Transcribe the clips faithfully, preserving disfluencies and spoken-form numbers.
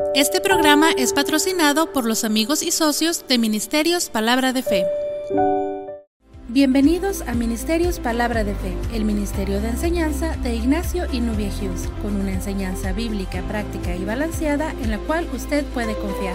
Este programa es patrocinado por los amigos y socios de Ministerios Palabra de Fe. Bienvenidos a Ministerios Palabra de Fe, el ministerio de enseñanza de Ignacio y Nubia Hughes, con una enseñanza bíblica, práctica y balanceada en la cual usted puede confiar.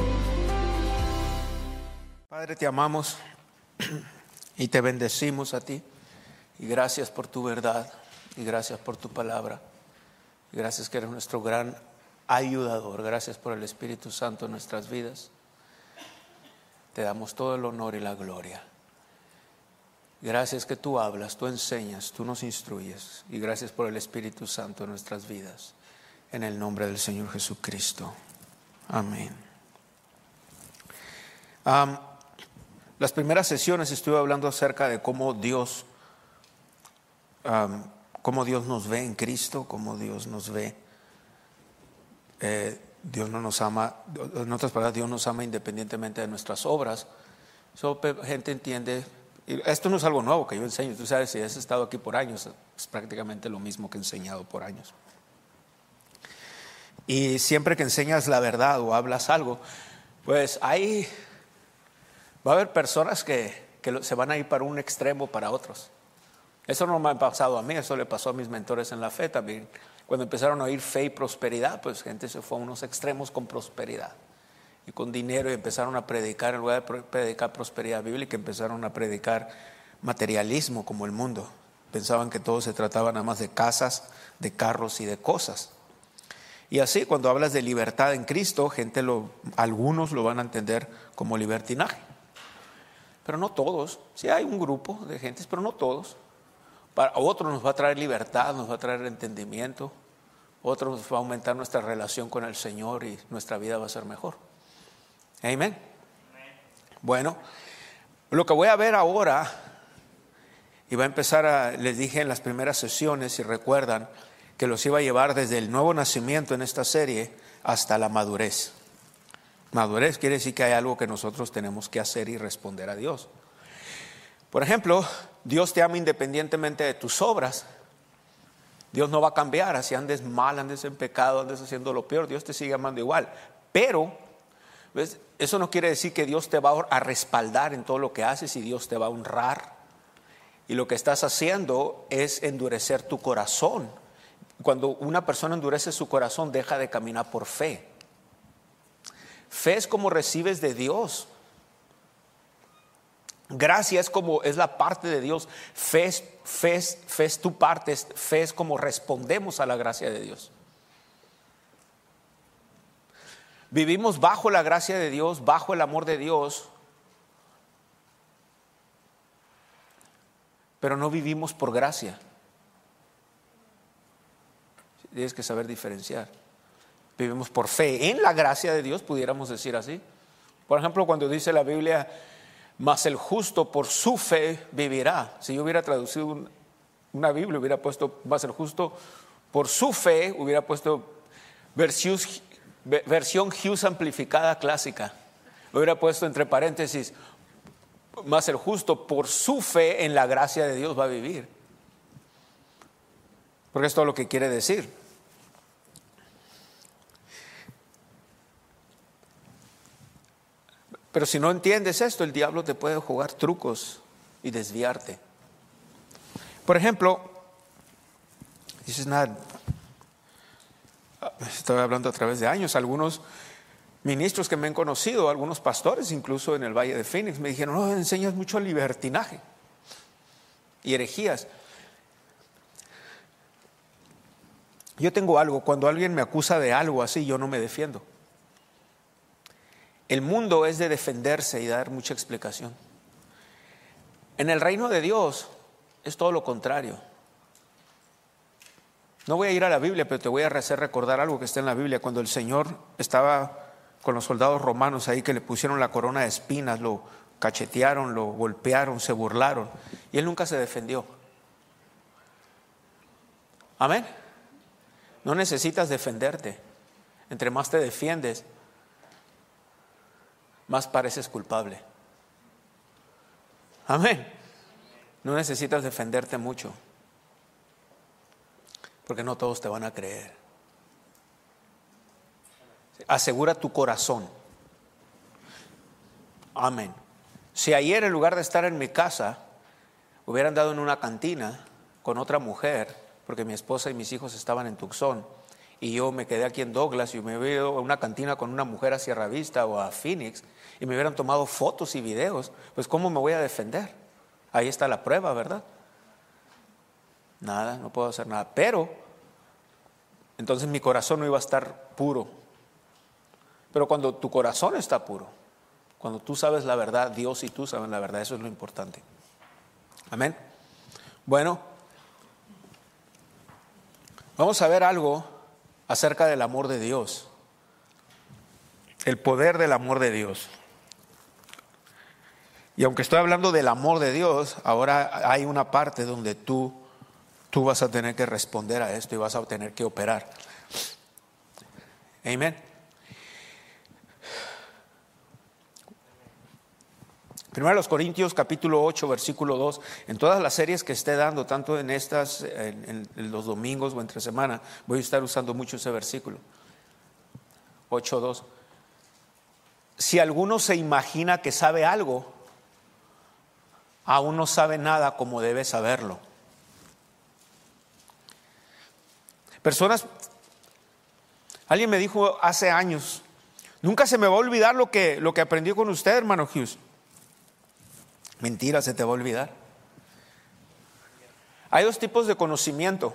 Padre, te amamos y te bendecimos a ti, y gracias por tu verdad, y gracias por tu palabra, y gracias que eres nuestro gran ayudador. Gracias por el Espíritu Santo en nuestras vidas. Te damos todo el honor y la gloria. Gracias que tú hablas, tú enseñas, tú nos instruyes, y gracias por el Espíritu Santo en nuestras vidas, en el nombre del Señor Jesucristo. Amén. Um, las primeras sesiones estuve hablando acerca de cómo Dios um, cómo Dios nos ve en Cristo, cómo Dios nos ve. Eh, Dios no nos ama, en otras palabras, Dios nos ama independientemente de nuestras obras. So, gente entiende, y esto no es algo nuevo que yo enseño. Tú sabes, si has estado aquí por años, es prácticamente lo mismo que he enseñado por años. Y siempre que enseñas la verdad o hablas algo, pues ahí va a haber personas que, que se van a ir para un extremo o para otros. Eso no me ha pasado a mí, eso le pasó a mis mentores en la fe también. Cuando empezaron a oír fe y prosperidad, pues gente se fue a unos extremos con prosperidad y con dinero, y empezaron a predicar, en lugar de predicar prosperidad bíblica, empezaron a predicar materialismo como el mundo. Pensaban que todo se trataba nada más de casas, de carros y de cosas. Y así, cuando hablas de libertad en Cristo, gente lo, algunos lo van a entender como libertinaje. Pero no todos. Sí hay un grupo de gentes, pero no todos. Para otros nos va a traer libertad, nos va a traer entendimiento. Otros nos va a aumentar nuestra relación con el Señor y nuestra vida va a ser mejor. Amén. Bueno, lo que voy a ver ahora, y va a empezar a, les dije en las primeras sesiones, si recuerdan, que los iba a llevar desde el nuevo nacimiento en esta serie hasta la madurez. Madurez quiere decir que hay algo que nosotros tenemos que hacer y responder a Dios. Por ejemplo, Dios te ama independientemente de tus obras. Dios no va a cambiar, así andes mal, andes en pecado, andes haciendo lo peor, Dios te sigue amando igual. Pero, ¿ves? Eso no quiere decir que Dios te va a respaldar en todo lo que haces y Dios te va a honrar. Y lo que estás haciendo es endurecer tu corazón. Cuando una persona endurece su corazón, deja de caminar por fe. Fe es como recibes de Dios. Gracia es como es la parte de Dios. Fe es, fe es, fe es tu parte. Fe es como respondemos a la gracia de Dios. Vivimos bajo la gracia de Dios, bajo el amor de Dios, pero no vivimos por gracia. Tienes que saber diferenciar. Vivimos por fe en la gracia de Dios, pudiéramos decir así. Por ejemplo, cuando dice la Biblia, mas el justo por su fe vivirá. Si yo hubiera traducido un, una Biblia, hubiera puesto mas el justo por su fe, hubiera puesto versión, versión Hughes amplificada clásica. Hubiera puesto entre paréntesis, mas el justo por su fe en la gracia de Dios va a vivir. Porque es todo lo que quiere decir. Pero si no entiendes esto, el diablo te puede jugar trucos y desviarte. Por ejemplo, dices, nada, estoy hablando a través de años, algunos ministros que me han conocido, algunos pastores incluso en el Valle de Phoenix, me dijeron, no, enseñas mucho libertinaje y herejías. Yo tengo algo, cuando alguien me acusa de algo así, yo no me defiendo. El mundo es de defenderse y dar mucha explicación. En el reino de Dios es todo lo contrario. No voy a ir a la Biblia, pero te voy a hacer recordar algo que está en la Biblia. Cuando el Señor estaba con los soldados romanos ahí, que le pusieron la corona de espinas, lo cachetearon, lo golpearon, se burlaron, y Él nunca se defendió. Amén. No necesitas defenderte. Entre más te defiendes, más pareces culpable. Amén. No necesitas defenderte mucho, porque no todos te van a creer. asegura tu corazón. Amén. Si ayer en lugar de estar en mi casa hubiera andado en una cantina con otra mujer, porque mi esposa y mis hijos estaban en Tucson, y yo me quedé aquí en Douglas y me hubiera ido a una cantina con una mujer a Sierra Vista o a Phoenix y me hubieran tomado fotos y videos, pues ¿cómo me voy a defender? Ahí está la prueba, ¿verdad? Nada, no puedo hacer nada. Pero entonces mi corazón no iba a estar puro. Pero cuando tu corazón está puro, cuando tú sabes la verdad, Dios y tú saben la verdad, eso es lo importante. Amén. Bueno, vamos a ver algo acerca del amor de Dios, el poder del amor de Dios. Y aunque estoy hablando del amor de Dios, ahora hay una parte donde tú, tú vas a tener que responder a esto y vas a tener que operar. Amén. Primero los Corintios capítulo ocho versículo dos. En todas las series que esté dando, tanto en estas, en, en los domingos o entre semana, voy a estar usando mucho ese versículo. ocho dos. Si alguno se imagina que sabe algo, aún no sabe nada como debe saberlo. Personas, alguien me dijo hace años, nunca se me va a olvidar lo que, lo que aprendí con usted, hermano Hughes. Mentira, se te va a olvidar. Hay dos tipos de conocimiento.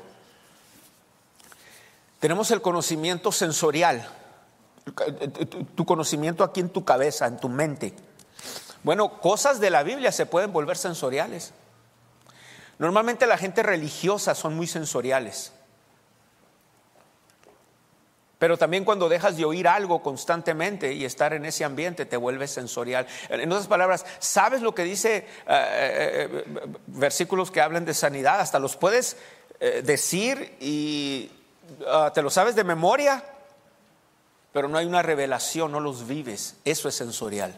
Tenemos el conocimiento sensorial, tu conocimiento aquí en tu cabeza, en tu mente. Bueno, cosas de la Biblia se pueden volver sensoriales. Normalmente la gente religiosa son muy sensoriales. Pero también cuando dejas de oír algo constantemente y estar en ese ambiente te vuelves sensorial. En otras palabras, ¿sabes lo que dice eh, eh, versículos que hablan de sanidad? Hasta los puedes eh, decir y uh, te lo sabes de memoria, pero no hay una revelación, no los vives. Eso es sensorial.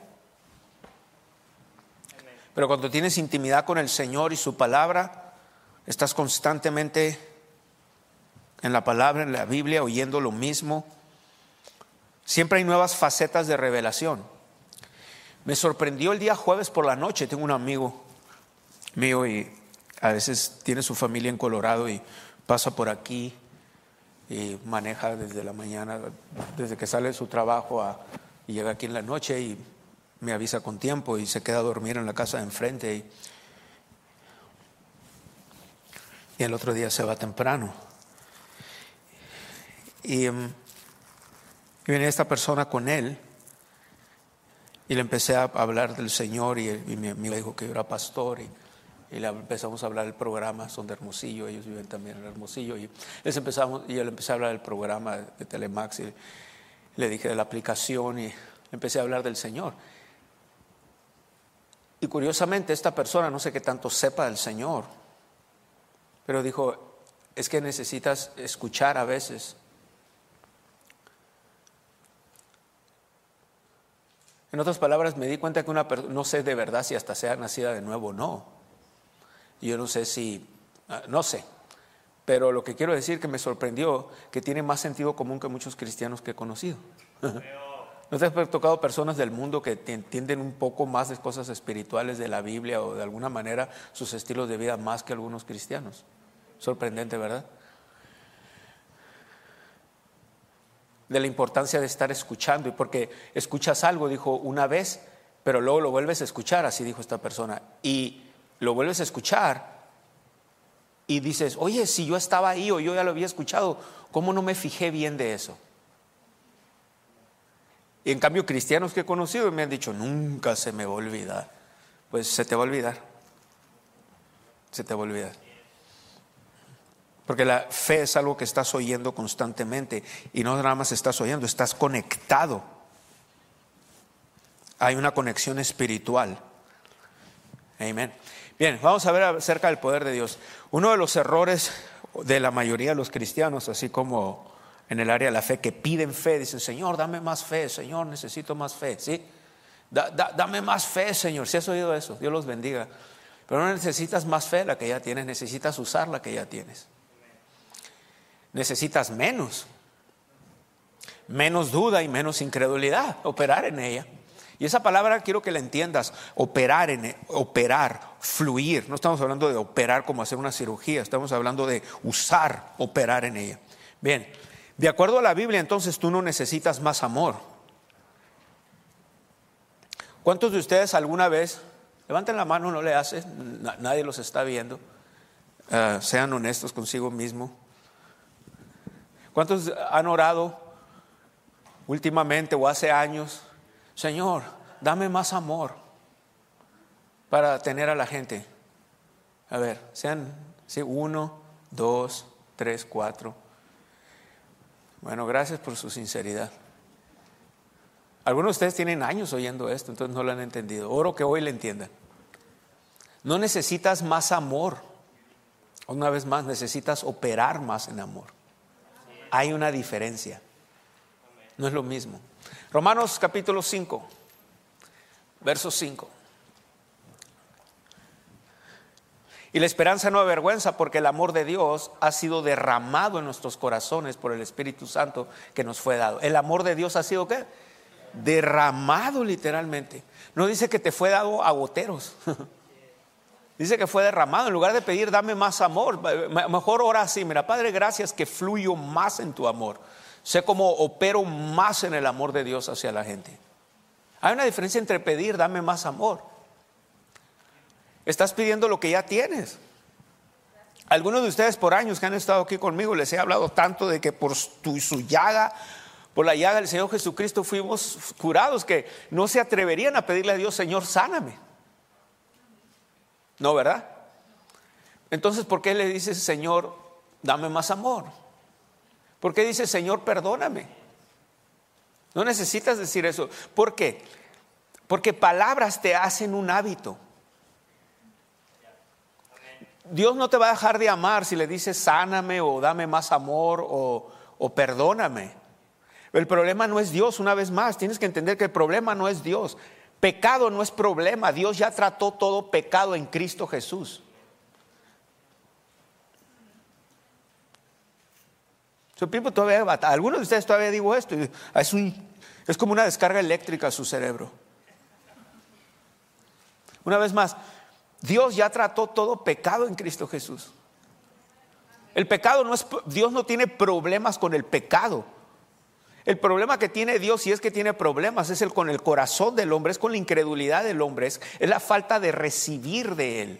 Pero cuando tienes intimidad con el Señor y su palabra, estás constantemente en la palabra, en la Biblia, oyendo lo mismo. Siempre hay nuevas facetas de revelación. Me sorprendió el día jueves por la noche. Tengo un amigo mío y a veces tiene su familia en Colorado y pasa por aquí y maneja desde la mañana, desde que sale de su trabajo a, y llega aquí en la noche y me avisa con tiempo y se queda a dormir en la casa de enfrente y, y el otro día se va temprano. Y, um, y venía esta persona con él y le empecé a hablar del Señor y, y mi amigo dijo que yo era pastor y, y le empezamos a hablar del programa, son de Hermosillo, ellos viven también en Hermosillo y, les empezamos, y yo le empecé a hablar del programa de Telemax y le dije de la aplicación y le empecé a hablar del Señor. Y curiosamente esta persona, no sé qué tanto sepa del Señor, pero dijo, es que necesitas escuchar a veces. En otras palabras, me di cuenta que una persona, no sé de verdad si hasta sea nacida de nuevo o no. Yo no sé si, no sé. Pero lo que quiero decir que me sorprendió, que tiene más sentido común que muchos cristianos que he conocido. ¿No te has tocado personas del mundo que entienden un poco más de cosas espirituales de la Biblia o de alguna manera sus estilos de vida más que algunos cristianos? Sorprendente, ¿verdad? De la importancia de estar escuchando, y porque escuchas algo, dijo una vez, pero luego lo vuelves a escuchar, así dijo esta persona, y lo vuelves a escuchar y dices, oye, si yo estaba ahí o yo ya lo había escuchado, ¿cómo no me fijé bien de eso? Y en cambio cristianos que he conocido me han dicho, nunca se me va a olvidar. Pues se te va a olvidar, se te va a olvidar. Porque la fe es algo que estás oyendo constantemente y no nada más estás oyendo, estás conectado. Hay una conexión espiritual. Amén. Bien, vamos a ver acerca del poder de Dios. Uno de los errores de la mayoría de los cristianos, así como en el área de la fe, que piden fe, dicen, Señor, dame más fe, Señor, necesito más fe, ¿sí? Da, da, dame más fe, Señor. ¿Sí has oído eso? Dios los bendiga. Pero no necesitas más fe la que ya tienes, necesitas usar la que ya tienes. Necesitas menos. menos duda y menos incredulidad, operar en ella. Y esa palabra quiero que la entiendas, operar, en, operar, fluir. No estamos hablando de operar como hacer una cirugía, estamos hablando de usar, operar en ella. Bien, de acuerdo a la Biblia, entonces tú no necesitas más amor. ¿Cuántos de ustedes alguna vez, levanten la mano, no le hace, nadie los está viendo, uh, sean honestos consigo mismo? ¿Cuántos han orado últimamente o hace años? Señor, dame más amor para tener a la gente. A ver, sean sí, uno, dos, tres, cuatro. Bueno, gracias por su sinceridad. Algunos de ustedes tienen años oyendo esto, entonces no lo han entendido. Oro que hoy le entiendan. No necesitas más amor. Una vez más, necesitas operar más en amor. Hay una diferencia. No es lo mismo. Romanos capítulo cinco, verso cinco. Y la esperanza no avergüenza, porque el amor de Dios ha sido derramado en nuestros corazones por el Espíritu Santo que nos fue dado. El amor de Dios ha sido ¿qué? Derramado literalmente. No dice que te fue dado a goteros. Dice que fue derramado. En lugar de pedir dame más amor, mejor ora así: mira, Padre, gracias que fluyo más en tu amor. Sé cómo opero más en el amor de Dios hacia la gente. Hay una diferencia entre pedir dame más amor. Estás pidiendo lo que ya tienes. Algunos de ustedes por años que han estado aquí conmigo les he hablado tanto de que por tu, su llaga, por la llaga del Señor Jesucristo fuimos curados, que no se atreverían a pedirle a Dios: Señor, sáname. No, ¿verdad? Entonces, ¿por qué le dices Señor, dame más amor? ¿Por qué dices Señor, perdóname? No necesitas decir eso. ¿Por qué? Porque palabras te hacen un hábito. Dios no te va a dejar de amar si le dices sáname o dame más amor o, o perdóname. El problema no es Dios. Una vez más, tienes que entender que el problema no es Dios. Pecado no es problema. Dios ya trató todo pecado en Cristo Jesús. So, todavía, algunos de ustedes todavía digo esto, es, un, es como una descarga eléctrica a su cerebro. Una vez más, Dios ya trató todo pecado en Cristo Jesús. El pecado no es, Dios no tiene problemas con el pecado. El problema que tiene Dios, si es que tiene problemas, es el con el corazón del hombre, es con la incredulidad del hombre, es, es la falta de recibir de Él.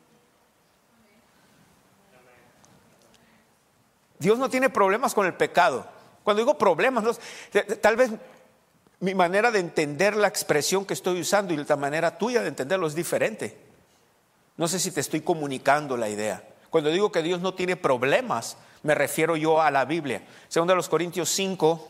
Dios no tiene problemas con el pecado. Cuando digo problemas, no, tal vez mi manera de entender la expresión que estoy usando y la manera tuya de entenderlo es diferente. No sé si te estoy comunicando la idea. Cuando digo que Dios no tiene problemas, me refiero yo a la Biblia. Segunda de los Corintios cinco.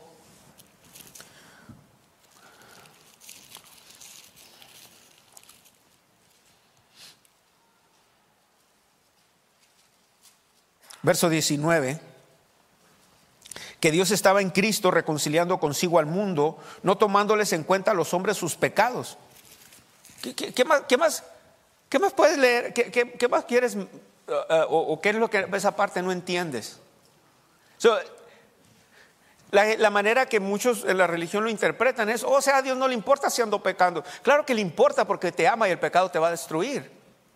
Verso diecinueve. Que Dios estaba en Cristo reconciliando consigo al mundo, no tomándoles en cuenta a los hombres sus pecados. ¿Qué, qué, qué, más, qué, más, ¿Qué más puedes leer? ¿Qué, qué, qué más quieres? Uh, uh, o, ¿O qué es lo que esa parte no entiendes? So, la, la manera que muchos en la religión lo interpretan es: o sea, a Dios no le importa si ando pecando. Claro que le importa, porque te ama y el pecado te va a destruir.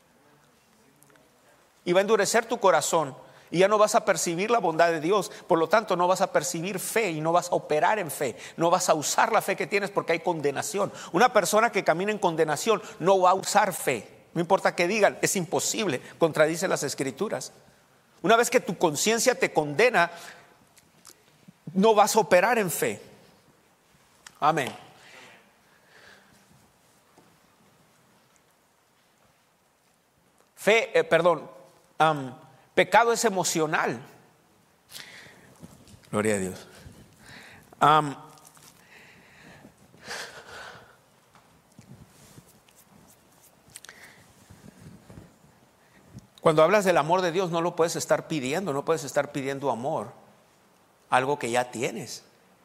Y va a endurecer tu corazón. Y ya no vas a percibir la bondad de Dios. Por lo tanto, no vas a percibir fe y no vas a operar en fe. No vas a usar la fe que tienes, porque hay condenación. Una persona que camina en condenación no va a usar fe. No importa qué digan, es imposible. Contradice las Escrituras. Una vez que tu conciencia te condena, no vas a operar en fe. Amén. Fe, eh, perdón. Um, Pecado es emocional. Gloria a Dios. Um, cuando hablas del amor de Dios, no lo puedes estar pidiendo, no puedes estar pidiendo amor, algo que ya tienes.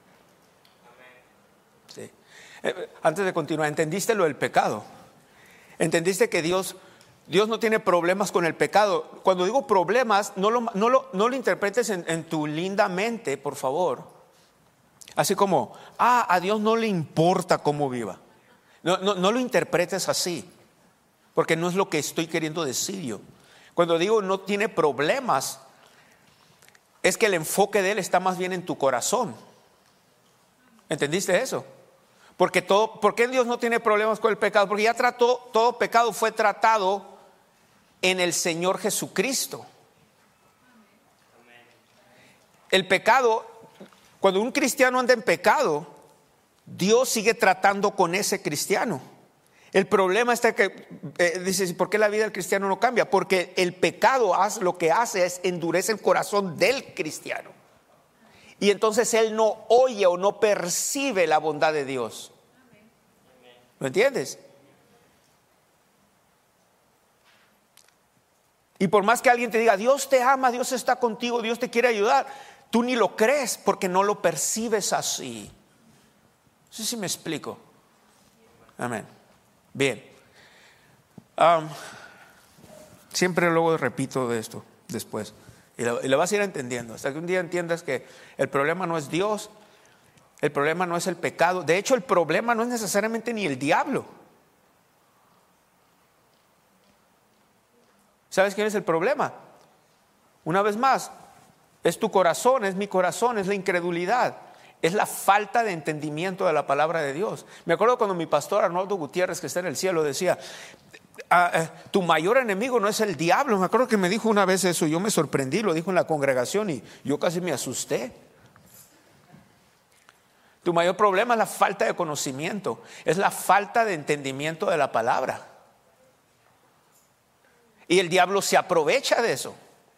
Sí. Eh, antes de continuar, ¿entendiste lo del pecado? ¿Entendiste que Dios... Dios no tiene problemas con el pecado? Cuando digo problemas, no lo, no lo, no lo interpretes en, en tu linda mente, por favor. Así como, ah, a Dios no le importa cómo viva. No, no, no lo interpretes así, porque no es lo que estoy queriendo decir yo. Cuando digo no tiene problemas, es que el enfoque de Él está más bien en tu corazón. ¿Entendiste eso? Porque todo, ¿por qué Dios no tiene problemas con el pecado? Porque ya trató, todo pecado fue tratado en el Señor Jesucristo. El pecado, cuando un cristiano anda en pecado, Dios sigue tratando con ese cristiano. El problema está que, eh, dices, ¿por qué la vida del cristiano no cambia? Porque el pecado hace, lo que hace es endurece el corazón del cristiano. Y entonces él no oye o no percibe la bondad de Dios. ¿Lo entiendes? Y por más que alguien te diga, Dios te ama, Dios está contigo, Dios te quiere ayudar, tú ni lo crees porque no lo percibes así. No sé si me explico. Amén. Bien. Um, siempre luego repito de esto después. Y lo, y lo vas a ir entendiendo. Hasta que un día entiendas que el problema no es Dios. El problema no es el pecado. De hecho, el problema no es necesariamente ni el diablo. ¿Sabes quién es el problema? Una vez más, es tu corazón, es mi corazón, es la incredulidad. Es la falta de entendimiento de la palabra de Dios. Me acuerdo cuando mi pastor Arnoldo Gutiérrez, que está en el cielo, decía, ah, eh, tu mayor enemigo no es el diablo. Me acuerdo que me dijo una vez eso, yo me sorprendí, lo dijo en la congregación y yo casi me asusté. Tu mayor problema es la falta de conocimiento, es la falta de entendimiento de la palabra. Y el diablo se aprovecha de eso.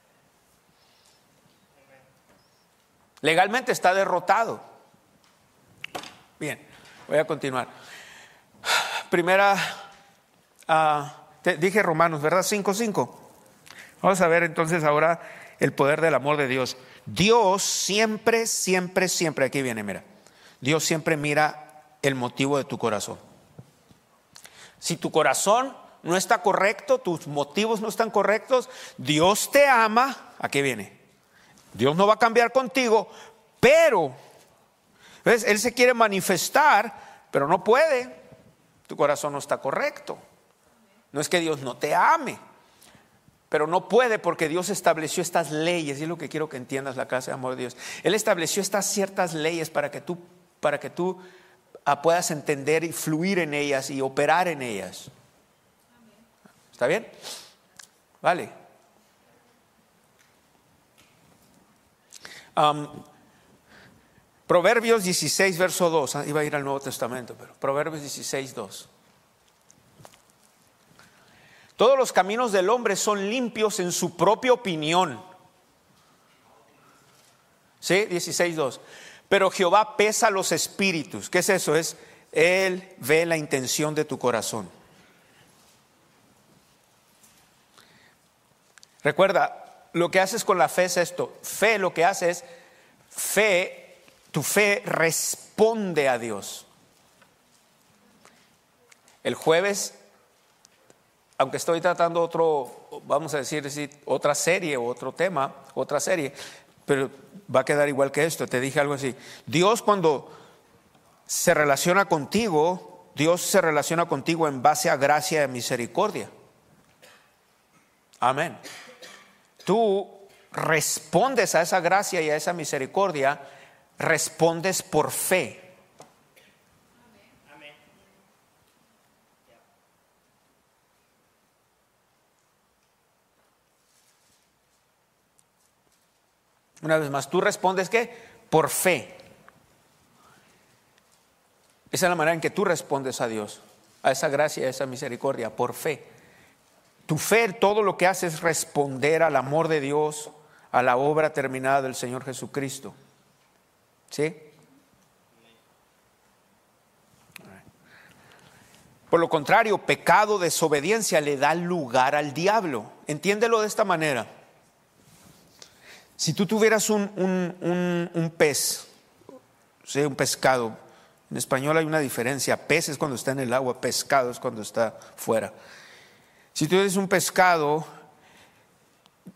Legalmente está derrotado. Bien, voy a continuar. Primera, uh, te dije Romanos, ¿verdad? cinco cinco. Vamos a ver entonces ahora el poder del amor de Dios. Dios siempre, siempre, siempre, aquí viene, mira. Dios siempre mira el motivo de tu corazón. Si tu corazón no está correcto, tus motivos no están correctos, Dios te ama, aquí viene. Dios no va a cambiar contigo, pero ¿ves? Él se quiere manifestar, pero no puede. Tu corazón no está correcto. No es que Dios no te ame, pero no puede porque Dios estableció estas leyes. Y es lo que quiero que entiendas, la casa de amor de Dios. Él estableció estas ciertas leyes para que tú, para que tú ah, puedas entender y fluir en ellas y operar en ellas. ¿Está bien? Vale. Um, Proverbios dieciséis, verso dos. Iba a ir al Nuevo Testamento, pero Proverbios dieciséis, dos. Todos los caminos del hombre son limpios en su propia opinión. ¿Sí? dieciséis, dos. Pero Jehová pesa los espíritus. ¿Qué es eso? Es Él ve la intención de tu corazón. Recuerda, lo que haces con la fe es esto. Fe lo que hace es fe. Tu fe responde a Dios. El jueves, aunque estoy tratando otro, vamos a decir, decir otra serie o otro tema, otra serie, pero va a quedar igual que esto. Te dije algo así. Dios cuando se relaciona contigo, Dios se relaciona contigo en base a gracia y misericordia. Amén. Tú respondes a esa gracia y a esa misericordia. Respondes por fe. Amén. Una vez más, tú respondes ¿qué? Por fe. Esa es la manera en que tú respondes a Dios, a esa gracia, a esa misericordia, por fe. Tu fe, todo lo que hace es responder al amor de Dios, a la obra terminada del Señor Jesucristo. ¿Sí? Por lo contrario, pecado, desobediencia le da lugar al diablo. Entiéndelo de esta manera. Si tú tuvieras un, un, un, un pez, ¿sí? Un pescado. En español hay una diferencia. Pez es cuando está en el agua, pescado es cuando está fuera. Si tú eres un pescado,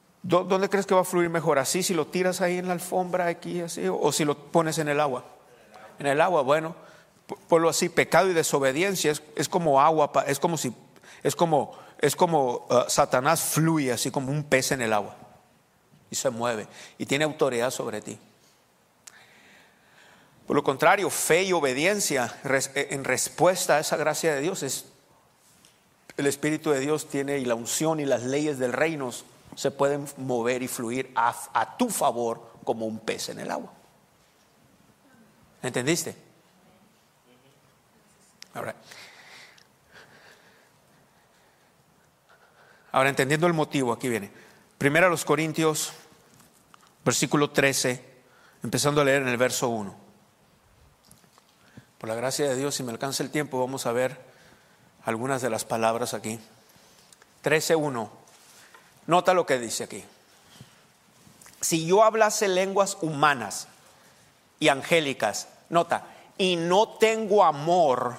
¿dónde crees que va a fluir mejor? ¿Así si lo tiras ahí en la alfombra aquí así o si lo pones en el agua? en el agua. Bueno, por lo así, pecado y desobediencia es, es como agua, es como si, es como, es como uh, Satanás fluye así como un pez en el agua y se mueve y tiene autoridad sobre ti. Por lo contrario, fe y obediencia en respuesta a esa gracia de Dios es el Espíritu de Dios tiene, y la unción y las leyes del reino se pueden mover y fluir a, a tu favor como un pez en el agua. ¿Entendiste? Ahora, ahora entendiendo el motivo, aquí viene. Primero a los Corintios, versículo trece, empezando a leer en el verso uno. Por la gracia de Dios, si me alcanza el tiempo, vamos a ver algunas de las palabras aquí. trece uno. Nota lo que dice aquí. Si yo hablase lenguas humanas y angélicas, nota, y no tengo amor,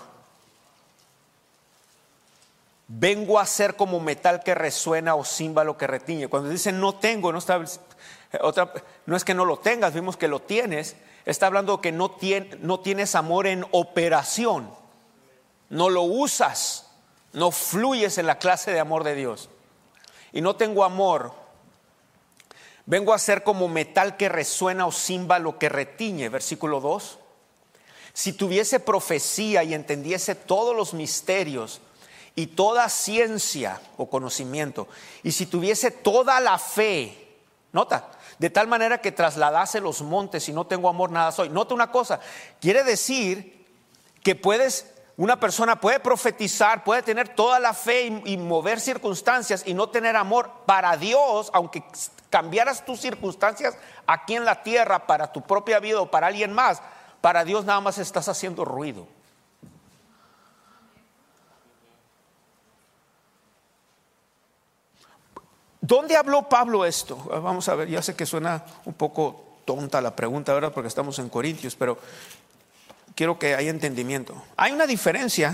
vengo a ser como metal que resuena o címbalo que retiñe. Cuando dice no tengo, no está otra, no es que no lo tengas, vimos que lo tienes. Está hablando que no, tiene, no tienes amor en operación, no lo usas, no fluyes en la clase de amor de Dios. Y no tengo amor, vengo a ser como metal que resuena o címbalo que retiñe. Versículo dos. Si tuviese profecía y entendiese todos los misterios y toda ciencia o conocimiento, y si tuviese toda la fe, nota, de tal manera que trasladase los montes, y no tengo amor, nada soy. Nota una cosa, quiere decir que puedes, una persona puede profetizar, puede tener toda la fe y, y mover circunstancias y no tener amor para Dios, aunque cambiaras tus circunstancias aquí en la tierra para tu propia vida o para alguien más. Para Dios nada más estás haciendo ruido. ¿Dónde habló Pablo esto? Vamos a ver, ya sé que suena un poco tonta la pregunta, ¿verdad? Porque estamos en Corintios, pero quiero que haya entendimiento. Hay una diferencia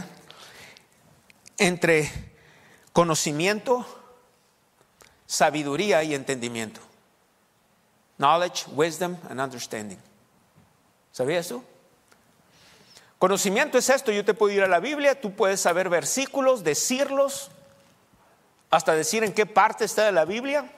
entre conocimiento, sabiduría y entendimiento. Knowledge, wisdom and understanding. ¿Sabías tú? Conocimiento es esto, yo te puedo ir a la Biblia, tú puedes saber versículos, decirlos, hasta decir en qué parte está de la Biblia.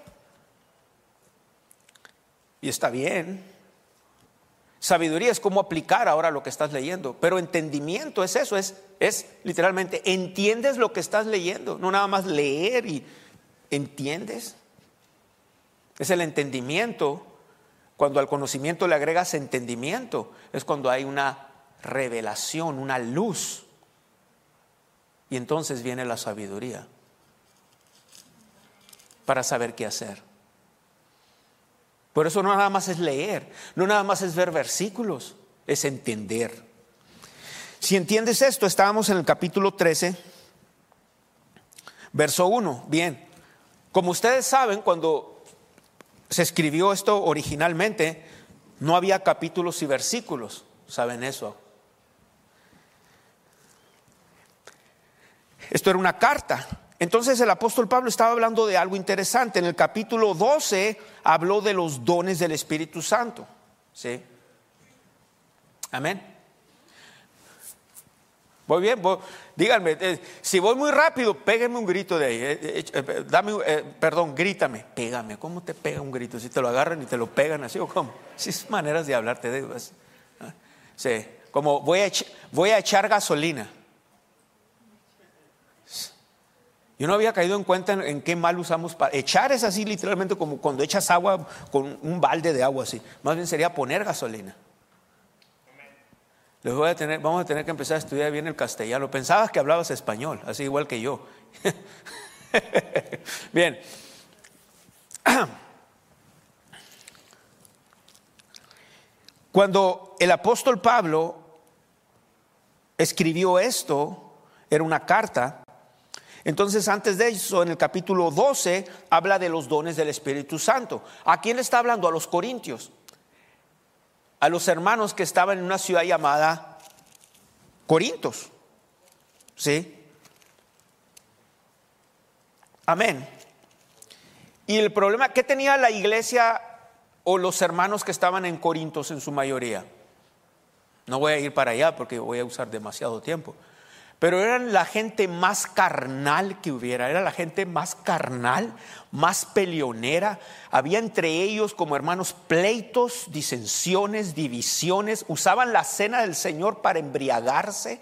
Y está bien. Sabiduría es cómo aplicar ahora lo que estás leyendo. Pero entendimiento es eso, es, es literalmente entiendes lo que estás leyendo. No nada más leer y entiendes. Es el entendimiento. Cuando al conocimiento le agregas entendimiento, es cuando hay una revelación, una luz. Y entonces viene la sabiduría para saber qué hacer. Por eso no nada más es leer, no nada más es ver versículos, es entender. Si entiendes esto, estábamos en el capítulo trece, verso uno. Bien, como ustedes saben, cuando se escribió esto originalmente, no había capítulos y versículos. ¿Saben eso? Esto era una carta. Entonces el apóstol Pablo estaba hablando de algo interesante. En el capítulo doce habló de los dones del Espíritu Santo. ¿Sí? Amén. Voy bien, voy, díganme, eh, si voy muy rápido, péguenme un grito de ahí. Eh, eh, dame, eh, perdón, grítame, pégame. ¿Cómo te pega un grito? Si te lo agarran y te lo pegan así o cómo. Si es maneras de hablarte de eso. Sí, como voy a, ech- voy a echar gasolina. Yo no había caído en cuenta en, en qué mal usamos para echar. Es así literalmente como cuando echas agua con un balde de agua así. Más bien sería poner gasolina. Les voy a tener, vamos a tener que empezar a estudiar bien el castellano. Pensabas que hablabas español, así igual que yo. Bien. Cuando el apóstol Pablo escribió esto, era una carta. Entonces antes de eso, en el capítulo doce, habla de los dones del Espíritu Santo. ¿A quién le está hablando? A los corintios. A los hermanos que estaban en una ciudad llamada Corintos. ¿Sí? Amén. Y el problema, ¿qué tenía la iglesia o los hermanos que estaban en Corintos en su mayoría? No voy a ir para allá porque voy a usar demasiado tiempo. Pero eran la gente más carnal que hubiera, era la gente más carnal, más peleonera. Había entre ellos como hermanos pleitos, disensiones, divisiones. Usaban la cena del Señor para embriagarse.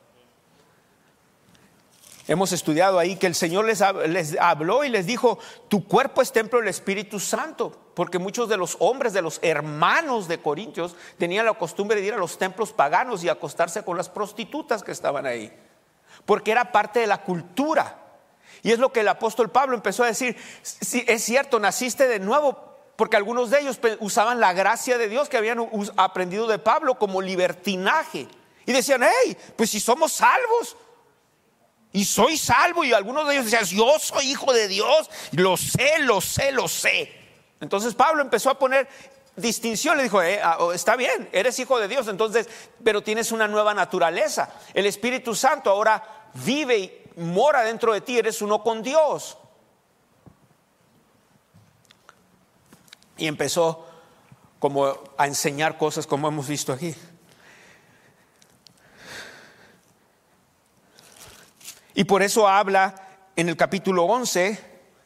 Hemos estudiado ahí que el Señor les, les habló y les dijo: tu cuerpo es templo del Espíritu Santo. Porque muchos de los hombres, de los hermanos de Corintios, tenían la costumbre de ir a los templos paganos y acostarse con las prostitutas que estaban ahí, porque era parte de la cultura. Y es lo que el apóstol Pablo empezó a decir: sí, es cierto, naciste de nuevo, porque algunos de ellos usaban la gracia de Dios que habían aprendido de Pablo como libertinaje, y decían: hey, pues si somos salvos, y soy salvo. Y algunos de ellos decían: yo soy hijo de Dios, lo sé, lo sé, lo sé. Entonces Pablo empezó a poner distinción, le dijo: eh, está bien, eres hijo de Dios, entonces, pero tienes una nueva naturaleza. El Espíritu Santo ahora vive y mora dentro de ti, eres uno con Dios. Y empezó como a enseñar cosas como hemos visto aquí. Y por eso habla en el capítulo once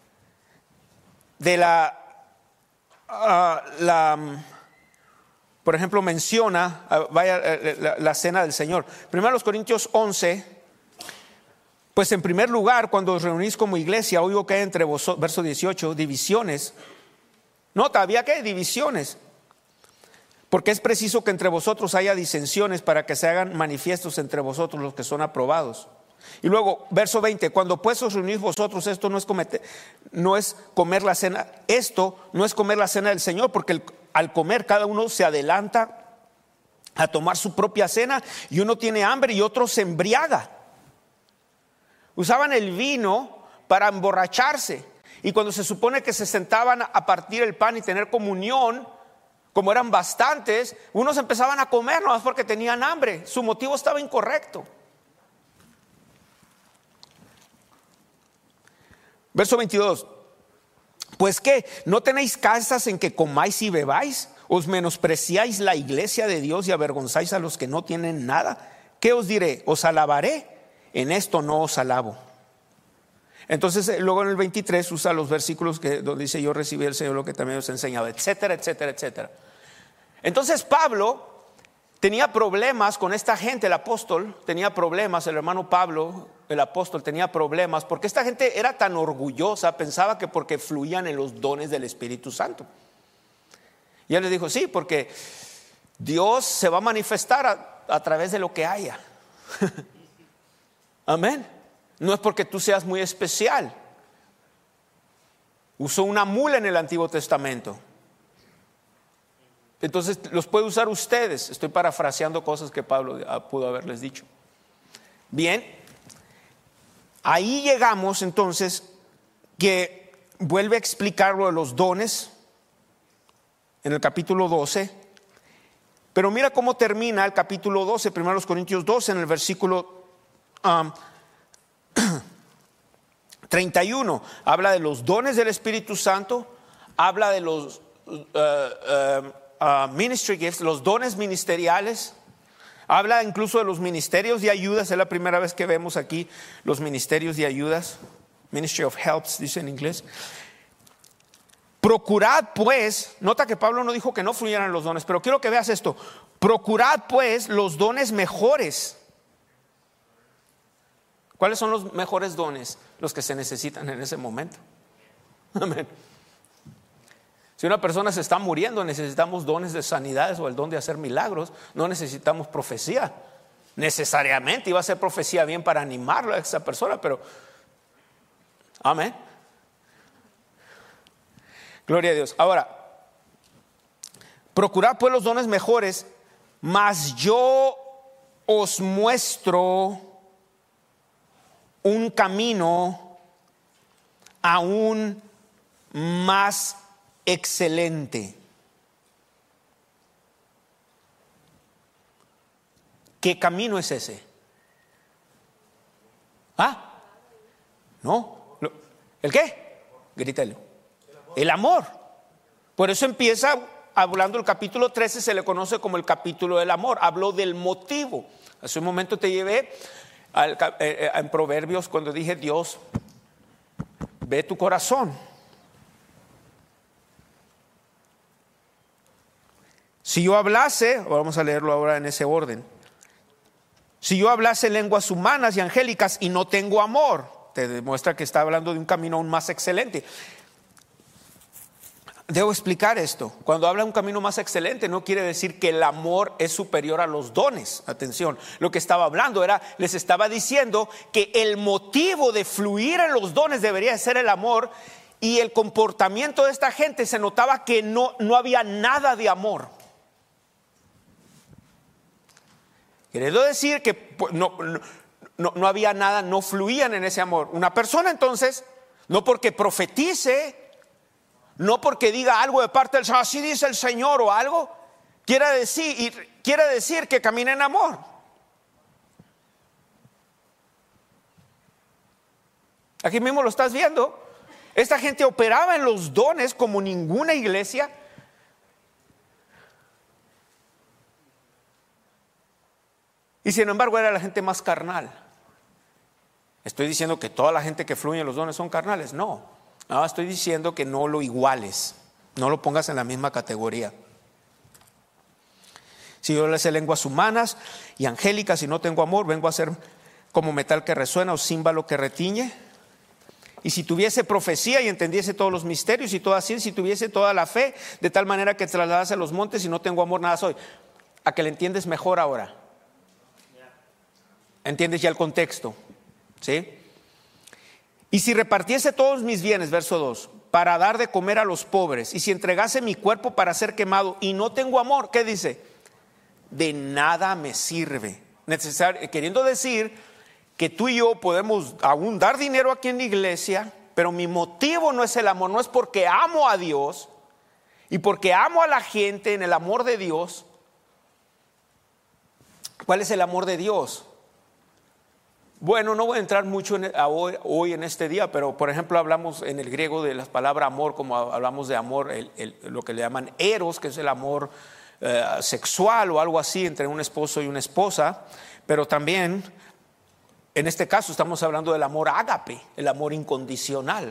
de la Uh, la, por ejemplo, menciona uh, vaya uh, la, la cena del Señor. Primero los Corintios once. Pues en primer lugar, cuando os reunís como iglesia, oigo que hay entre vosotros, verso dieciocho, divisiones. Nota, había que divisiones, porque es preciso que entre vosotros haya disensiones, para que se hagan manifiestos entre vosotros los que son aprobados. Y luego, verso veinte, cuando pues os reunís vosotros, esto no es cometer, no es comer la cena, esto no es comer la cena del Señor, porque el, al comer cada uno se adelanta a tomar su propia cena, y uno tiene hambre y otro se embriaga. Usaban el vino para emborracharse, y cuando se supone que se sentaban a partir el pan y tener comunión, como eran bastantes, unos empezaban a comer nomás porque tenían hambre. Su motivo estaba incorrecto. Verso veintidós. Pues qué, ¿no tenéis casas en que comáis y bebáis? ¿Os menospreciáis la iglesia de Dios y avergonzáis a los que no tienen nada? ¿Qué os diré? ¿Os alabaré? En esto no os alabo. Entonces luego en el veintitrés usa los versículos que, donde dice: yo recibí del Señor lo que también os he enseñado, etcétera, etcétera, etcétera. Entonces Pablo tenía problemas con esta gente. El apóstol tenía problemas, el hermano Pablo, el apóstol, tenía problemas porque esta gente era tan orgullosa, pensaba que porque fluían en los dones del Espíritu Santo. Y él les dijo: sí, porque Dios se va a manifestar a, a través de lo que haya. Amén. No es porque tú seas muy especial. Usó una mula en el Antiguo Testamento, entonces los puede usar ustedes. Estoy parafraseando cosas que Pablo pudo haberles dicho. Bien, ahí llegamos entonces, que vuelve a explicar lo de los dones en el capítulo doce. Pero mira cómo termina el capítulo doce, primero los Corintios doce, en el versículo um, treinta y uno. Habla de los dones del Espíritu Santo, habla de los uh, uh, uh, ministry gifts, los dones ministeriales. Habla incluso de los ministerios de ayudas. Es la primera vez que vemos aquí los ministerios de ayudas. Ministry of Helps, dice en inglés. Procurad pues, nota que Pablo no dijo que no fluyeran los dones, pero quiero que veas esto. Procurad pues los dones mejores. ¿Cuáles son los mejores dones? Los que se necesitan en ese momento. Amén. Si una persona se está muriendo, necesitamos dones de sanidades o el don de hacer milagros. No necesitamos profecía necesariamente. Iba a ser profecía bien para animarlo a esa persona, pero amén. Gloria a Dios. Ahora, procurad pues los dones mejores, mas yo os muestro un camino aún más excelente. ¿Qué camino es ese? ¿Ah? ¿No? ¿El qué? Grítalo. El amor. Por eso empieza hablando del capítulo trece, se le conoce como el capítulo del amor. Habló del motivo. Hace un momento te llevé al, eh, en Proverbios cuando dije Dios ve tu corazón. Si yo hablase, vamos a leerlo ahora en ese orden. Si yo hablase lenguas humanas y angélicas y no tengo amor, te demuestra que está hablando de un camino aún más excelente. Debo explicar esto. Cuando habla de un camino más excelente, no quiere decir que el amor es superior a los dones. Atención, lo que estaba hablando era, les estaba diciendo que el motivo de fluir en los dones debería ser el amor, y el comportamiento de esta gente se notaba que no, no había nada de amor. Queriendo decir que no, no, no había nada, no fluían en ese amor. Una persona entonces, no porque profetice, no porque diga algo de parte del Señor, así dice el Señor o algo, quiere decir, quiere decir que camina en amor. Aquí mismo lo estás viendo. Esta gente operaba en los dones como ninguna iglesia. Y sin embargo era la gente más carnal. ¿Estoy diciendo que toda la gente que fluye en los dones son carnales? No, no, estoy diciendo que no lo iguales, no lo pongas en la misma categoría. Si yo le sé lenguas humanas y angélicas y no tengo amor, vengo a ser como metal que resuena o címbalo que retiñe. Y si tuviese profecía y entendiese todos los misterios y toda ciencia, si tuviese toda la fe, de tal manera que trasladase a los montes y no tengo amor, nada soy. ¿A que le entiendes mejor ahora? ¿Entiendes ya el contexto? ¿Sí? Y si repartiese todos mis bienes, verso dos, para dar de comer a los pobres, y si entregase mi cuerpo para ser quemado y no tengo amor, ¿qué dice? De nada me sirve. Necesario, queriendo decir que tú y yo podemos aún dar dinero aquí en la iglesia, pero mi motivo no es el amor, no es porque amo a Dios y porque amo a la gente en el amor de Dios. ¿Cuál es el amor de Dios? Bueno, no voy a entrar mucho en, hoy, hoy en este día, pero por ejemplo hablamos en el griego de la palabra amor, como hablamos de amor, el, el, lo que le llaman eros, que es el amor eh, sexual o algo así entre un esposo y una esposa, pero también en este caso estamos hablando del amor ágape, el amor incondicional.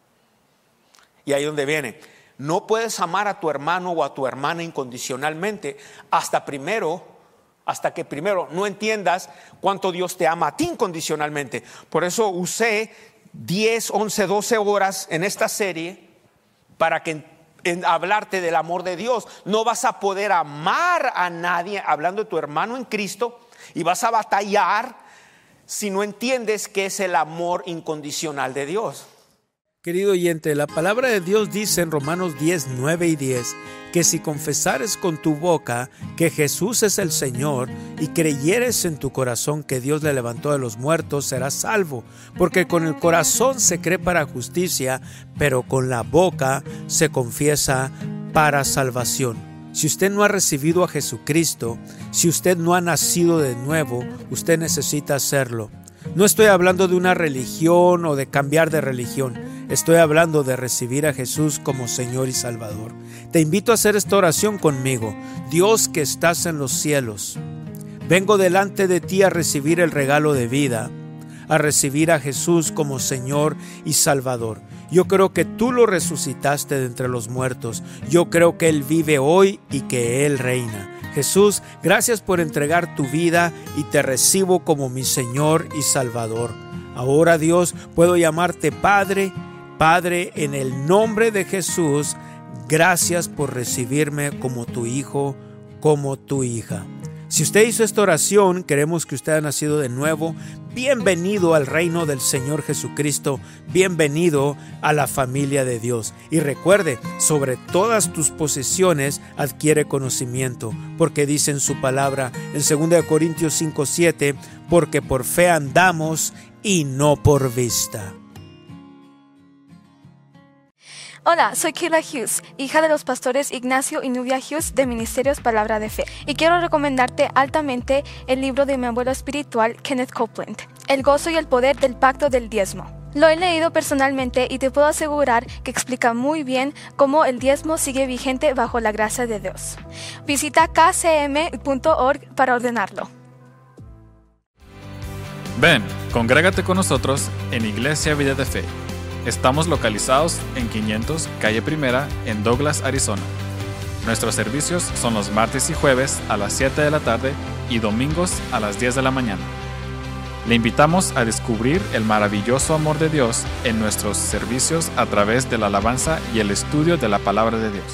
Y ahí donde viene, no puedes amar a tu hermano o a tu hermana incondicionalmente hasta primero Hasta que primero no entiendas cuánto Dios te ama a ti incondicionalmente. Por eso usé diez, once, doce horas en esta serie para que en, en hablarte del amor de Dios. No vas a poder amar a nadie hablando de tu hermano en Cristo, y vas a batallar si no entiendes qué es el amor incondicional de Dios. Querido oyente, la palabra de Dios dice en Romanos diez, nueve y diez que si confesares con tu boca que Jesús es el Señor y creyeres en tu corazón que Dios le levantó de los muertos, serás salvo, porque con el corazón se cree para justicia, pero con la boca se confiesa para salvación. Si usted no ha recibido a Jesucristo, si usted no ha nacido de nuevo, usted necesita hacerlo. No estoy hablando de una religión o de cambiar de religión. Estoy hablando de recibir a Jesús como Señor y Salvador. Te invito a hacer esta oración conmigo. Dios que estás en los cielos, vengo delante de ti a recibir el regalo de vida, a recibir a Jesús como Señor y Salvador. Yo creo que tú lo resucitaste de entre los muertos. Yo creo que Él vive hoy y que Él reina. Jesús, gracias por entregar tu vida y te recibo como mi Señor y Salvador. Ahora, Dios, puedo llamarte Padre, Padre, en el nombre de Jesús. Gracias por recibirme como tu hijo, como tu hija. Si usted hizo esta oración, queremos que usted haya nacido de nuevo. Bienvenido al reino del Señor Jesucristo. Bienvenido a la familia de Dios. Y recuerde, sobre todas tus posesiones adquiere conocimiento, porque dice en su palabra en segunda de Corintios cinco, siete, porque por fe andamos y no por vista. Hola, soy Kayla Hughes, hija de los pastores Ignacio y Nubia Hughes de Ministerios Palabra de Fe, y quiero recomendarte altamente el libro de mi abuelo espiritual Kenneth Copeland, El gozo y el poder del pacto del diezmo. Lo he leído personalmente y te puedo asegurar que explica muy bien cómo el diezmo sigue vigente bajo la gracia de Dios. Visita k c m punto org para ordenarlo. Ven, congrégate con nosotros en Iglesia Vida de Fe. Estamos localizados en quinientos Calle Primera en Douglas, Arizona. Nuestros servicios son los martes y jueves a las siete de la tarde y domingos a las diez de la mañana. Le invitamos a descubrir el maravilloso amor de Dios en nuestros servicios a través de la alabanza y el estudio de la palabra de Dios.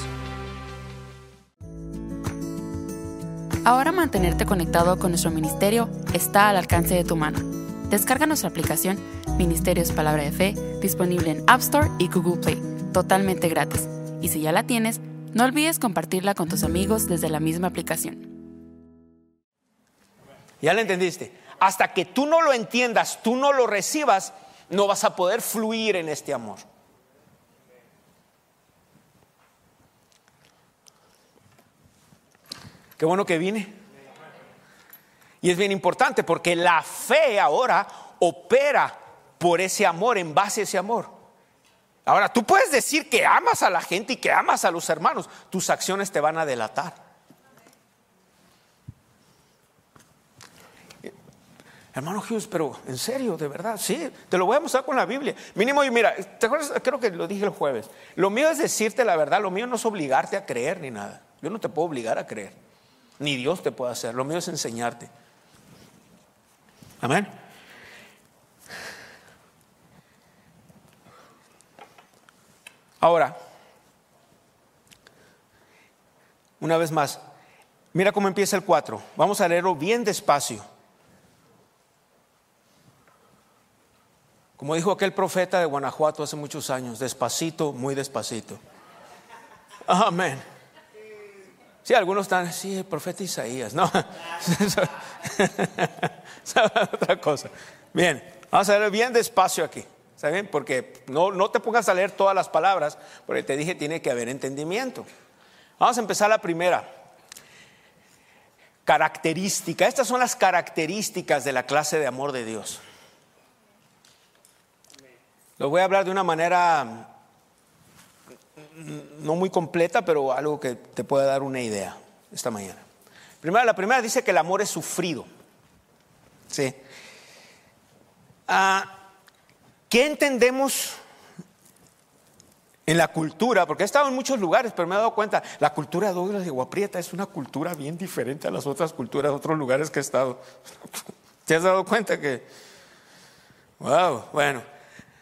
Ahora mantenerte conectado con nuestro ministerio está al alcance de tu mano. Descarga nuestra aplicación Ministerios Palabra de Fe, disponible en App Store y Google Play, totalmente gratis. Y si ya la tienes, no olvides compartirla con tus amigos desde la misma aplicación. ¿Ya lo entendiste? Hasta que tú no lo entiendas, tú no lo recibas, no vas a poder fluir en este amor. Qué bueno que vine. Y es bien importante porque la fe ahora opera por ese amor, en base a ese amor. Ahora, tú puedes decir que amas a la gente y que amas a los hermanos, tus acciones te van a delatar. Hermano Hughes, pero en serio, de verdad, sí, te lo voy a mostrar con la Biblia. Mínimo, y mira, ¿te acuerdas? Creo que lo dije el jueves. Lo mío es decirte la verdad, lo mío no es obligarte a creer ni nada. Yo no te puedo obligar a creer, ni Dios te puede hacer. Lo mío es enseñarte. Amén. Ahora, una vez más, mira cómo empieza el cuatro. Vamos a leerlo bien despacio. Como dijo aquel profeta de Guanajuato hace muchos años, despacito, muy despacito. Amén. Sí, algunos están, sí, el profeta Isaías, no. Otra cosa. Bien, vamos a leer bien despacio aquí. ¿Está bien? Porque no, no te pongas a leer todas las palabras, porque te dije tiene que haber entendimiento. Vamos a empezar la primera. Característica. Estas son las características de la clase de amor de Dios. Lo voy a hablar de una manera no muy completa, pero algo que te pueda dar una idea esta mañana. Primero, la primera dice que el amor es sufrido. ¿Sí? Ah, ¿qué entendemos en la cultura? Porque he estado en muchos lugares, pero me he dado cuenta, la cultura de Douglas y Agua Prieta es una cultura bien diferente a las otras culturas de otros lugares que he estado. ¿Te has dado cuenta que? Wow, bueno.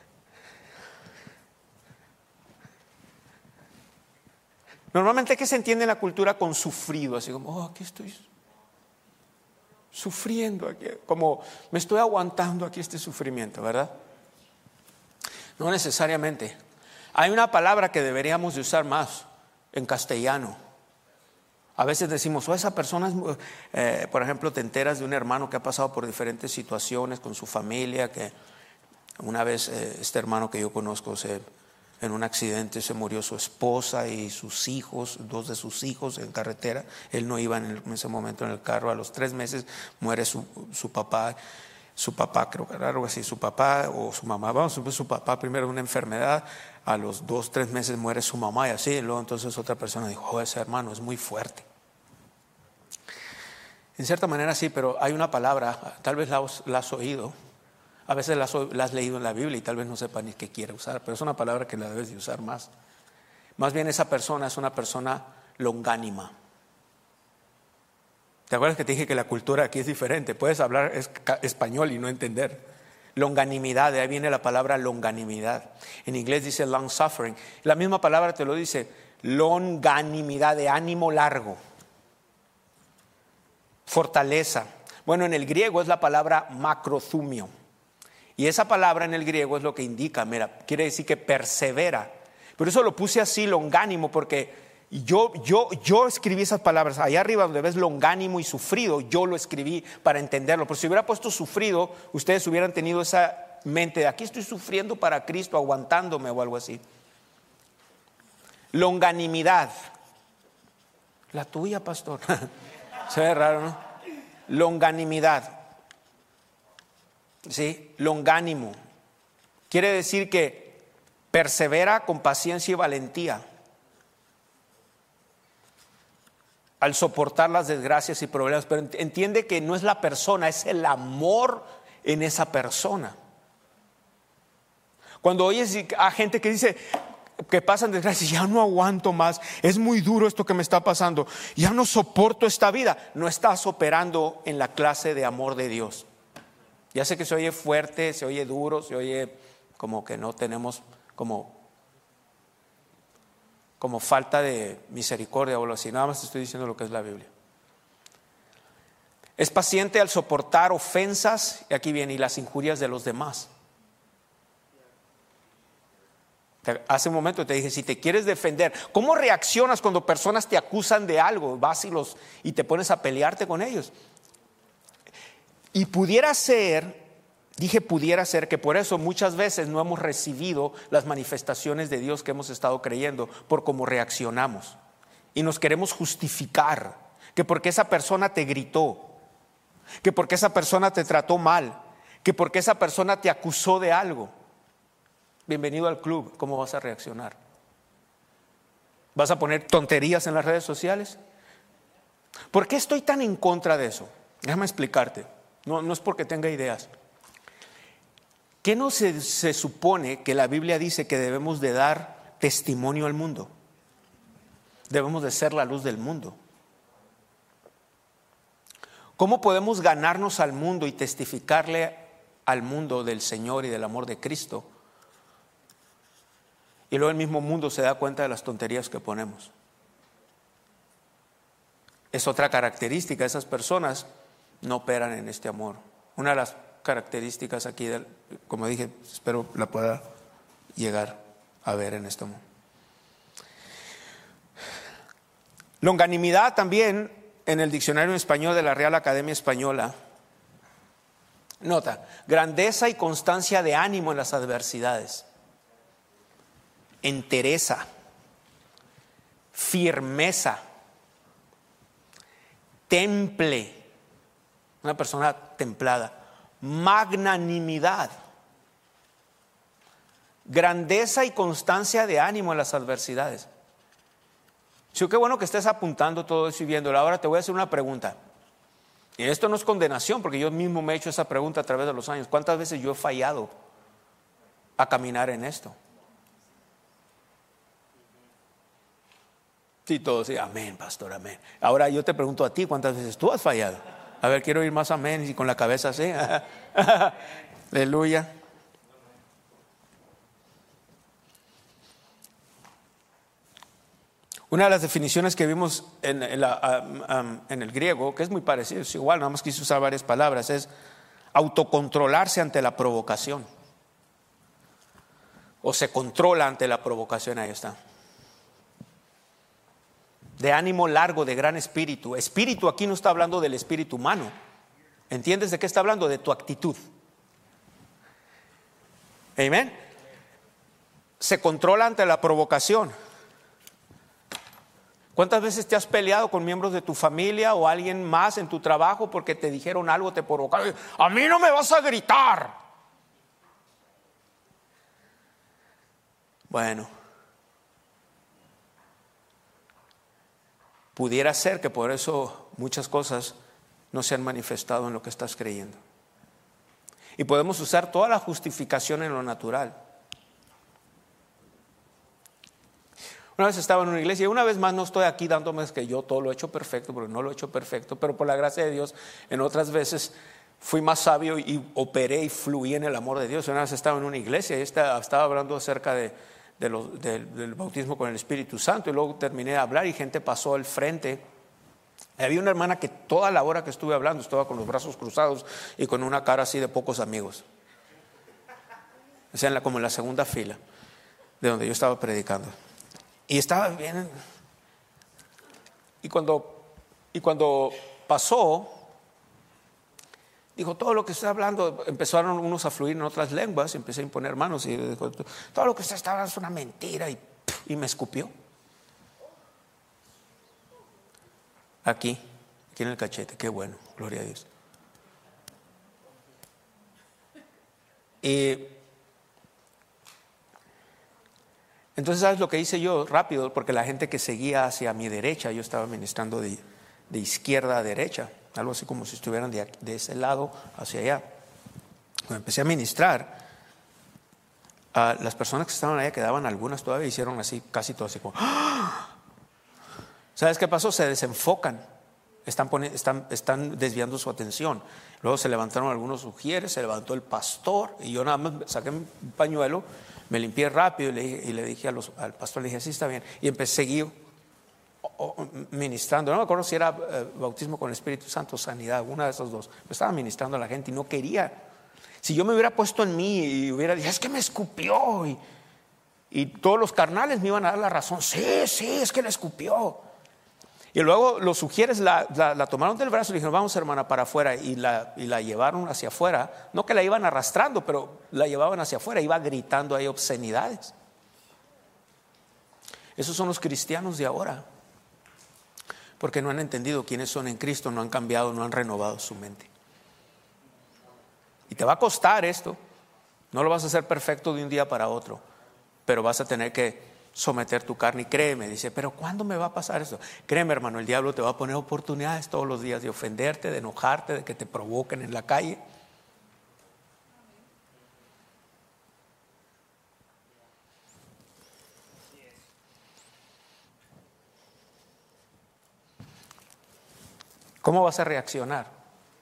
Normalmente, ¿qué se entiende en la cultura con sufrido? Así como, oh, aquí estoy sufriendo, aquí, como me estoy aguantando aquí este sufrimiento, ¿verdad? No necesariamente. Hay una palabra que deberíamos de usar más en castellano. A veces decimos, oh, esa persona es, eh, por ejemplo, te enteras de un hermano que ha pasado por diferentes situaciones con su familia, que una vez eh, este hermano que yo conozco se... en un accidente se murió su esposa y sus hijos, dos de sus hijos en carretera. Él no iba en, el, en ese momento en el carro. A los tres meses muere su, su papá. Su papá, creo que era algo así, su papá o su mamá. Vamos, su papá primero una enfermedad. A los dos, tres meses muere su mamá y así. Y luego entonces otra persona dijo, oh, ese hermano es muy fuerte. En cierta manera sí, pero hay una palabra, tal vez la, la has oído. A veces la has, la has leído en la Biblia y tal vez no sepas ni qué quiere usar, pero es una palabra que la debes de usar más. Más bien esa persona es una persona longánima. ¿Te acuerdas que te dije que la cultura aquí es diferente? Puedes hablar español y no entender. Longanimidad, de ahí viene la palabra longanimidad. En inglés dice long suffering. La misma palabra te lo dice, longanimidad, de ánimo largo. Fortaleza. Bueno, en el griego es la palabra macrothumio. Y esa palabra en el griego es lo que indica, mira, quiere decir que persevera. Por eso lo puse así, longánimo, porque yo, yo, yo escribí esas palabras. Allá arriba donde ves longánimo y sufrido, yo lo escribí para entenderlo. Pero si hubiera puesto sufrido, ustedes hubieran tenido esa mente de aquí estoy sufriendo para Cristo, aguantándome o algo así. Longanimidad. La tuya, pastor. Se ve raro, ¿no? Longanimidad. ¿Sí? Longánimo. Quiere decir que persevera con paciencia y valentía al soportar las desgracias y problemas, pero entiende que no es la persona, es el amor en esa persona. Cuando oyes a gente que dice que pasan desgracias, ya no aguanto más, es muy duro esto que me está pasando, ya no soporto esta vida, no estás operando en la clase de amor de Dios. Ya sé que se oye fuerte, se oye duro, se oye como que no tenemos como, como falta de misericordia o algo así. Nada más te estoy diciendo lo que es la Biblia. Es paciente al soportar ofensas, y aquí viene, y las injurias de los demás. Hace un momento te dije, si te quieres defender, ¿cómo reaccionas cuando personas te acusan de algo? Vas y, los, y te pones a pelearte con ellos. Y pudiera ser, dije pudiera ser, que por eso muchas veces no hemos recibido las manifestaciones de Dios que hemos estado creyendo, por cómo reaccionamos. Y nos queremos justificar, que porque esa persona te gritó, que porque esa persona te trató mal, que porque esa persona te acusó de algo. Bienvenido al club. ¿Cómo vas a reaccionar? ¿Vas a poner tonterías en las redes sociales? ¿Por qué estoy tan en contra de eso? Déjame explicarte. No, no es porque tenga ideas. ¿Qué no se, se supone que la Biblia dice que debemos de dar testimonio al mundo? Debemos de ser la luz del mundo. ¿Cómo podemos ganarnos al mundo y testificarle al mundo del Señor y del amor de Cristo? Y luego el mismo mundo se da cuenta de las tonterías que ponemos. Es otra característica. Esas personas no operan en este amor. Una de las características aquí, del, como dije, espero la pueda llegar a ver en este momento. Longanimidad también, en el diccionario en español de la Real Academia Española, nota, grandeza y constancia de ánimo en las adversidades. Entereza, firmeza, temple, una persona templada, magnanimidad, grandeza y constancia de ánimo en las adversidades. Sí, qué bueno que estés apuntando todo eso y viéndolo. Ahora te voy a hacer una pregunta. Y esto no es condenación, porque yo mismo me he hecho esa pregunta a través de los años. ¿Cuántas veces yo he fallado a caminar en esto? Sí, todos, sí, amén, pastor, amén. Ahora yo te pregunto a ti, ¿cuántas veces tú has fallado? A ver, quiero oír más amén y con la cabeza así. Aleluya. Una de las definiciones que vimos en, en, la, um, um, en el griego, que es muy parecido, es igual, nada más quise usar varias palabras, es autocontrolarse ante la provocación. O se controla ante la provocación, ahí está. De ánimo largo, de gran espíritu. Espíritu aquí no está hablando del espíritu humano. ¿Entiendes de qué está hablando? De tu actitud. Amén. Se controla ante la provocación. ¿Cuántas veces te has peleado con miembros de tu familia o alguien más en tu trabajo porque te dijeron algo, te provocaron? A mí no me vas a gritar. Bueno, pudiera ser que por eso muchas cosas no se han manifestado en lo que estás creyendo. Y podemos usar toda la justificación en lo natural. Una vez estaba en una iglesia y una vez más no estoy aquí dándome que yo todo lo he hecho perfecto, porque no lo he hecho perfecto, pero por la gracia de Dios en otras veces fui más sabio y operé y fluí en el amor de Dios. Una vez estaba en una iglesia y estaba, estaba hablando acerca de, de los, de, del bautismo con el Espíritu Santo y luego terminé de hablar y gente pasó al frente. Había una hermana que toda la hora que estuve hablando estaba con los brazos cruzados y con una cara así de pocos amigos. O sea, en la, como en la segunda fila de donde yo estaba predicando. Y estaba bien. Y cuando, y cuando pasó, dijo, todo lo que está hablando, empezaron unos a fluir en otras lenguas, y empecé a imponer manos y dijo, todo lo que usted está hablando es una mentira, y, y me escupió. Aquí, aquí en el cachete, qué bueno, gloria a Dios. Y Entonces, ¿sabes lo que hice yo? Rápido, porque la gente que seguía hacia mi derecha, yo estaba ministrando de, de izquierda a derecha, algo así como si estuvieran de, de ese lado hacia allá. Cuando empecé a ministrar, uh, las personas que estaban allá, quedaban algunas todavía, hicieron así, casi todas así como, ¡ah! ¿Sabes qué pasó? Se desenfocan, están, poniendo, están, están desviando su atención. Luego se levantaron algunos ujieres, se levantó el pastor, y yo nada más saqué un pañuelo, me limpié rápido y le, y le dije a los, al pastor, le dije, sí, está bien. Y empecé a seguir ministrando. No me acuerdo si era eh, bautismo con el Espíritu Santo, sanidad, una de esas dos. Me estaba ministrando a la gente y no quería. Si yo me hubiera puesto en mí y hubiera dicho, es que me escupió, y, y todos los carnales me iban a dar la razón. Sí, sí, es que le escupió. Y luego los sugieres la, la, la tomaron del brazo y dijeron, vamos hermana para afuera, y la, y la llevaron hacia afuera. No que la iban arrastrando, pero la llevaban hacia afuera, iba gritando ahí obscenidades. Esos son los cristianos de ahora, porque no han entendido quiénes son en Cristo, no han cambiado, no han renovado su mente. Y te va a costar esto, no lo vas a hacer perfecto de un día para otro, pero vas a tener que someter tu carne. Y créeme, dice, pero ¿cuándo me va a pasar esto? Créeme, hermano, el diablo te va a poner oportunidades todos los días de ofenderte, de enojarte, de que te provoquen en la calle. ¿Cómo vas a reaccionar?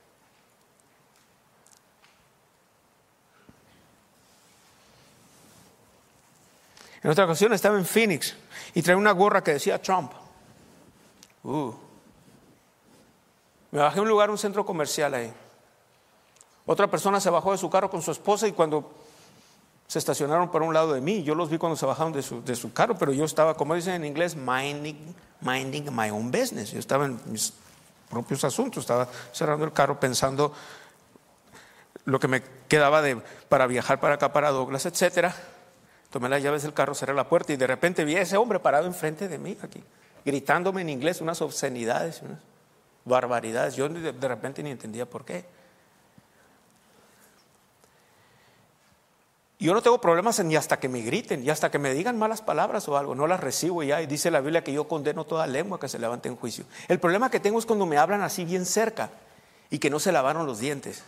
En otra ocasión estaba en Phoenix y traía una gorra que decía Trump. Uh. Me bajé a un lugar, un centro comercial ahí. Otra persona se bajó de su carro con su esposa y cuando se estacionaron por un lado de mí, yo los vi cuando se bajaron de su, de su carro, pero yo estaba, como dicen en inglés, minding, minding my own business. Yo estaba en mis propios asuntos, estaba cerrando el carro pensando lo que me quedaba de, para viajar para acá, para Douglas, etcétera. Tomé las llaves del carro, cerré la puerta y de repente vi a ese hombre parado enfrente de mí aquí, gritándome en inglés unas obscenidades, unas barbaridades. Yo de, de repente ni entendía por qué. Yo no tengo problemas ni hasta que me griten, y hasta que me digan malas palabras o algo, no las recibo ya. Y dice la Biblia que yo condeno toda lengua que se levante en juicio. El problema que tengo es cuando me hablan así bien cerca y que no se lavaron los dientes.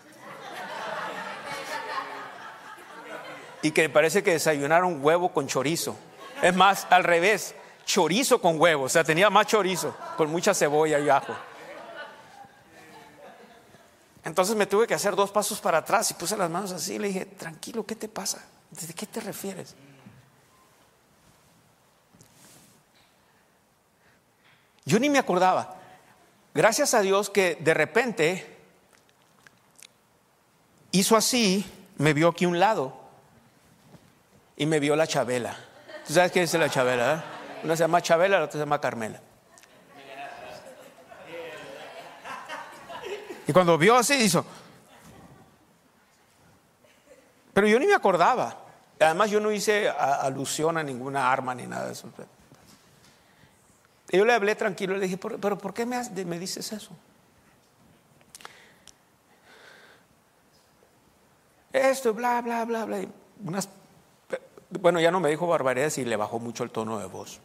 Y que parece que desayunaron huevo con chorizo. Es más, al revés, chorizo con huevo. O sea, tenía más chorizo, con mucha cebolla y ajo. Entonces me tuve que hacer dos pasos para atrás y puse las manos así y le dije, tranquilo, ¿qué te pasa? ¿De qué te refieres? Yo ni me acordaba. Gracias a Dios que de repente hizo así, me vio aquí a un lado. Y me vio la Chabela. ¿Tú sabes qué es la Chabela? ¿Eh? Una se llama Chabela, la otra se llama Carmela. Y cuando vio así, hizo. Pero yo ni me acordaba. Además, yo no hice alusión a ninguna arma ni nada de eso. Y yo le hablé tranquilo, le dije, ¿pero por qué me, me dices eso? Esto, bla, bla, bla, bla. Unas. Bueno, ya no me dijo barbaridades y le bajó mucho el tono de voz.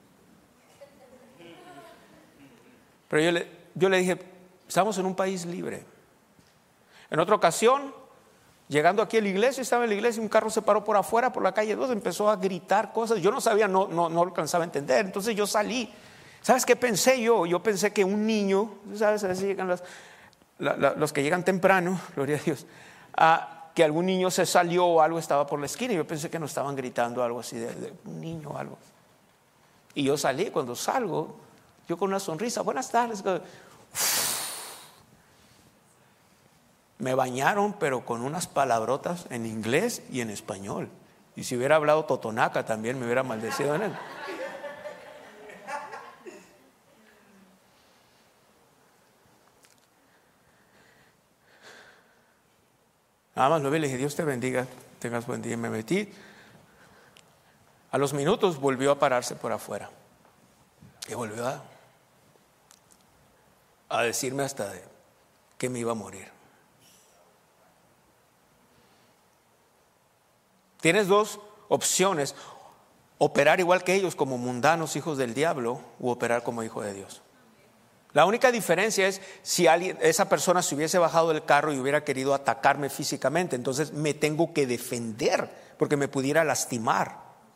Pero yo le, yo le dije, estamos en un país libre. En otra ocasión, llegando aquí a la iglesia, estaba en la iglesia y un carro se paró por afuera, por la calle dos, empezó a gritar cosas. Yo no sabía, no, no, no alcanzaba a entender. Entonces yo salí. ¿Sabes qué pensé yo? Yo pensé que un niño, ¿sabes? A veces llegan los, la, la, los que llegan temprano, gloria a Dios, a que algún niño se salió o algo, estaba por la esquina y yo pensé que nos estaban gritando algo así de, de un niño o algo. Y yo salí, cuando salgo, yo con una sonrisa, buenas tardes. Me bañaron, pero con unas palabrotas en inglés y en español. Y si hubiera hablado totonaca también me hubiera maldecido en él. Nada más lo vi y le dije, Dios te bendiga, tengas buen día. Y me metí. A los minutos volvió a pararse por afuera. Y volvió a, a decirme hasta de que me iba a morir. Tienes dos opciones. operar igual que ellos como mundanos hijos del diablo u operar como hijo de Dios. La única diferencia es si alguien, esa persona se hubiese bajado del carro y hubiera querido atacarme físicamente, entonces me tengo que defender porque me pudiera lastimar.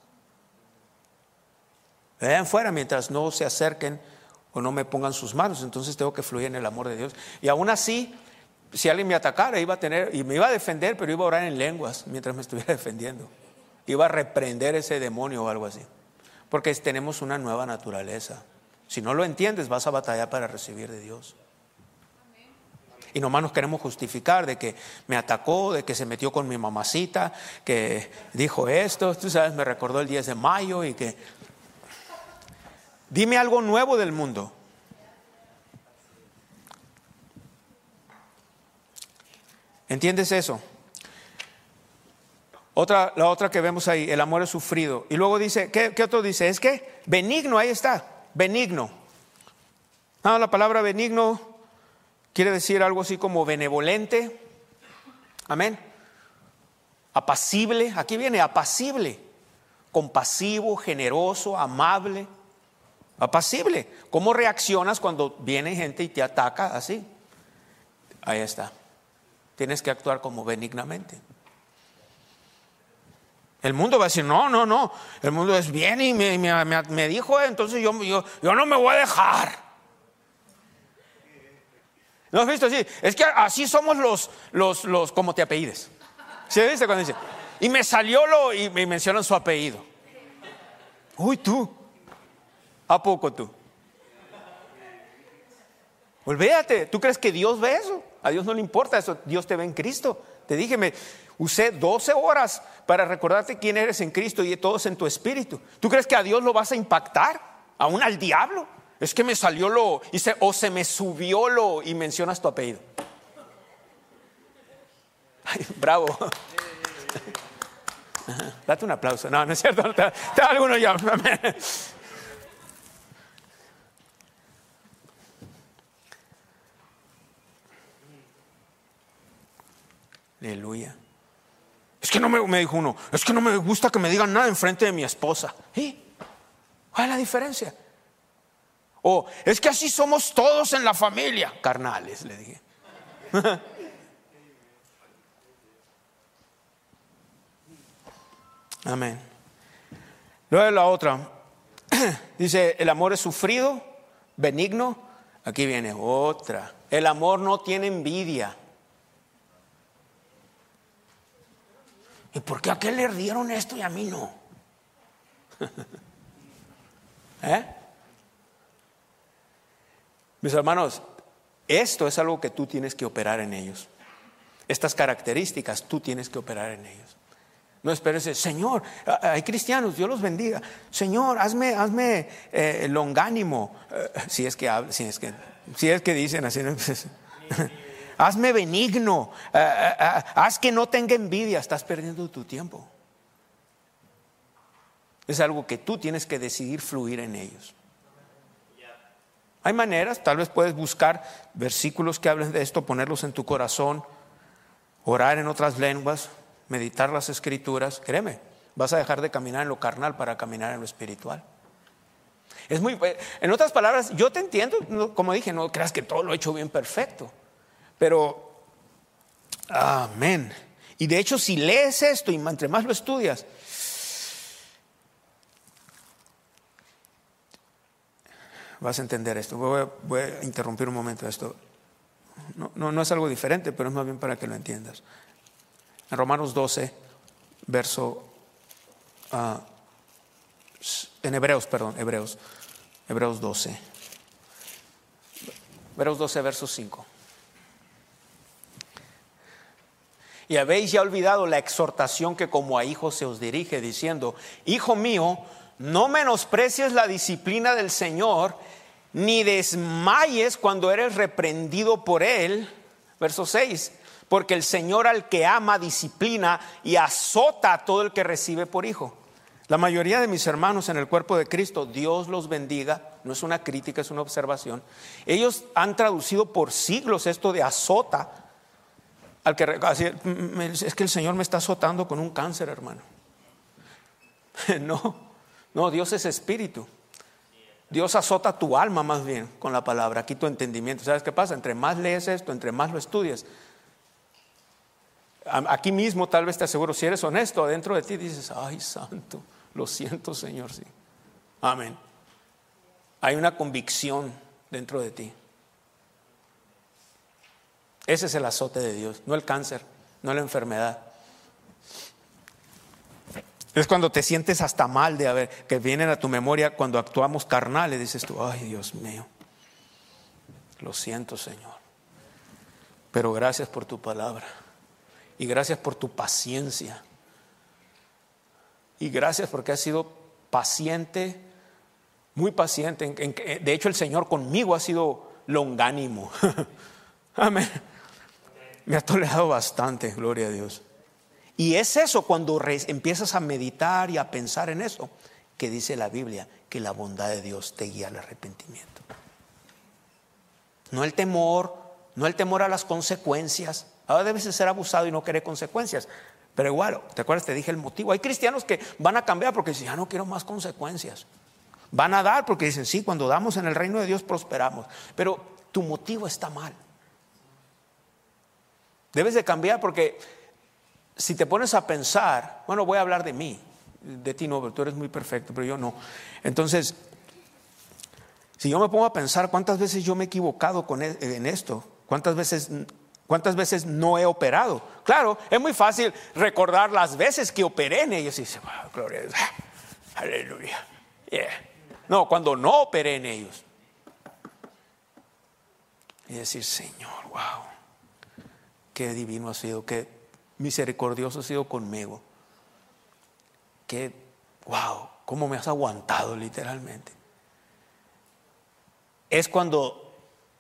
Vayan fuera mientras no se acerquen o no me pongan sus manos, entonces tengo que fluir en el amor de Dios. Y aún así, si alguien me atacara, iba a tener, y me iba a defender, pero iba a orar en lenguas mientras me estuviera defendiendo. Iba a reprender ese demonio o algo así. Porque tenemos una nueva naturaleza. Si no lo entiendes, vas a batallar para recibir de Dios. Y nomás nos queremos justificar de que me atacó, de que se metió con mi mamacita, que dijo esto. Tú sabes, me recordó el diez de mayo y que... Dime algo nuevo del mundo. ¿Entiendes eso? Otra, la otra que vemos ahí, el amor es sufrido. Y luego dice, ¿qué, qué otro dice? Es que benigno, ahí está, benigno. No, la palabra benigno quiere decir algo así como benevolente. Amén. Apacible, aquí viene apacible, compasivo, generoso, amable. Apacible. ¿Cómo reaccionas cuando viene gente y te ataca así? Ahí está. Tienes que actuar como benignamente. El mundo va a decir, no, no, no. El mundo es bien y me, me, me, me dijo, entonces yo, yo, yo no me voy a dejar. ¿No has visto así? Es que así somos los, los, los como te apellides. ¿Sí viste cuando dice? Y me salió lo, y me mencionan su apellido. Uy, tú. ¿A poco tú? Olvídate, ¿tú crees que Dios ve eso? A Dios no le importa eso, Dios te ve en Cristo. Te dije, me usé doce horas para recordarte quién eres en Cristo y todo es en tu espíritu. ¿Tú crees que a Dios lo vas a impactar? ¿Aún al diablo? Es que me salió lo, y se, o se me subió lo, y mencionas tu apellido. Ay, bravo. Ajá, date un aplauso. No, no es cierto. Te, te alguno ya. Aleluya. Es que no me, me dijo uno, es que no me gusta que me digan nada enfrente de mi esposa. ¿Y cuál es la diferencia? O es que así somos todos en la familia. Carnales, le dije. Amén. Luego la otra dice, el amor es sufrido, benigno. Aquí viene otra. El amor no tiene envidia. ¿Y por qué a aquel le dieron esto y a mí no? ¿Eh? Mis hermanos, esto es algo que tú tienes que operar en ellos. Estas características tú tienes que operar en ellos. No esperes, Señor, hay cristianos, Dios los bendiga. Señor, hazme, hazme eh, longánimo. Eh, si es que si es que, si es que dicen así, ¿no? Hazme benigno, uh, uh, uh, haz que no tenga envidia. Estás perdiendo tu tiempo. Es algo que tú tienes que decidir fluir en ellos. Hay maneras, tal vez puedes buscar versículos que hablen de esto, ponerlos en tu corazón, orar en otras lenguas, meditar las escrituras. Créeme, vas a dejar de caminar en lo carnal para caminar en lo espiritual. Es muy, en otras palabras, yo te entiendo, como dije, no creas que todo lo he hecho bien perfecto. Pero, amén. Y de hecho, si lees esto y entre más lo estudias, vas a entender esto. Voy a, voy a interrumpir un momento esto. No, no, no es algo diferente, pero es más bien para que lo entiendas. En Romanos doce, verso, uh, en Hebreos, perdón, Hebreos, Hebreos doce. Hebreos doce, verso cinco. Y habéis ya olvidado la exhortación que como a hijos se os dirige, diciendo: Hijo mío, no menosprecies la disciplina del Señor, ni desmayes cuando eres reprendido por Él. Verso seis. Porque el Señor al que ama disciplina y azota a todo el que recibe por hijo. La mayoría de mis hermanos en el cuerpo de Cristo, Dios los bendiga, no es una crítica, es una observación. Ellos han traducido por siglos esto de azota. Al que, así, es que el Señor me está azotando con un cáncer, hermano. No, No, Dios es espíritu. Dios azota tu alma más bien con la palabra, aquí tu entendimiento. ¿Sabes qué pasa? Entre más lees esto, entre más lo estudias. Aquí mismo tal vez te aseguro, si eres honesto, adentro de ti dices, ay santo, lo siento Señor, sí. Amén. Hay una convicción dentro de ti. Ese es el azote de Dios, no el cáncer, no la enfermedad. Es cuando te sientes hasta mal de haber, que vienen a tu memoria cuando actuamos carnales, dices tú, ay Dios mío, lo siento Señor, pero gracias por tu palabra y gracias por tu paciencia y gracias porque has sido paciente, muy paciente. De hecho el Señor conmigo ha sido longánimo. Amén. Me ha tolerado bastante, gloria a Dios. Y es eso cuando re- empiezas a meditar y a pensar en eso, que dice la Biblia, que la bondad de Dios te guía al arrepentimiento. No el temor, no el temor a las consecuencias. Ahora debes de ser abusado y no querer consecuencias. Pero igual, ¿te acuerdas? Te dije el motivo. Hay cristianos que van a cambiar porque dicen, ya no quiero más consecuencias. Van a dar porque dicen, sí, cuando damos en el reino de Dios prosperamos. Pero tu motivo está mal. Debes de cambiar porque si te pones a pensar, bueno, voy a hablar de mí, de ti no, pero tú eres muy perfecto, pero yo no. Entonces, si yo me pongo a pensar cuántas veces yo me he equivocado con e- en esto, cuántas veces, cuántas veces no he operado. Claro, es muy fácil recordar las veces que operé en ellos y decir, wow, gloria a Dios, aleluya. Yeah. No, cuando no operé en ellos. Y decir, Señor, wow, qué divino ha sido, qué misericordioso has sido conmigo. Que, wow, cómo me has aguantado literalmente. Es cuando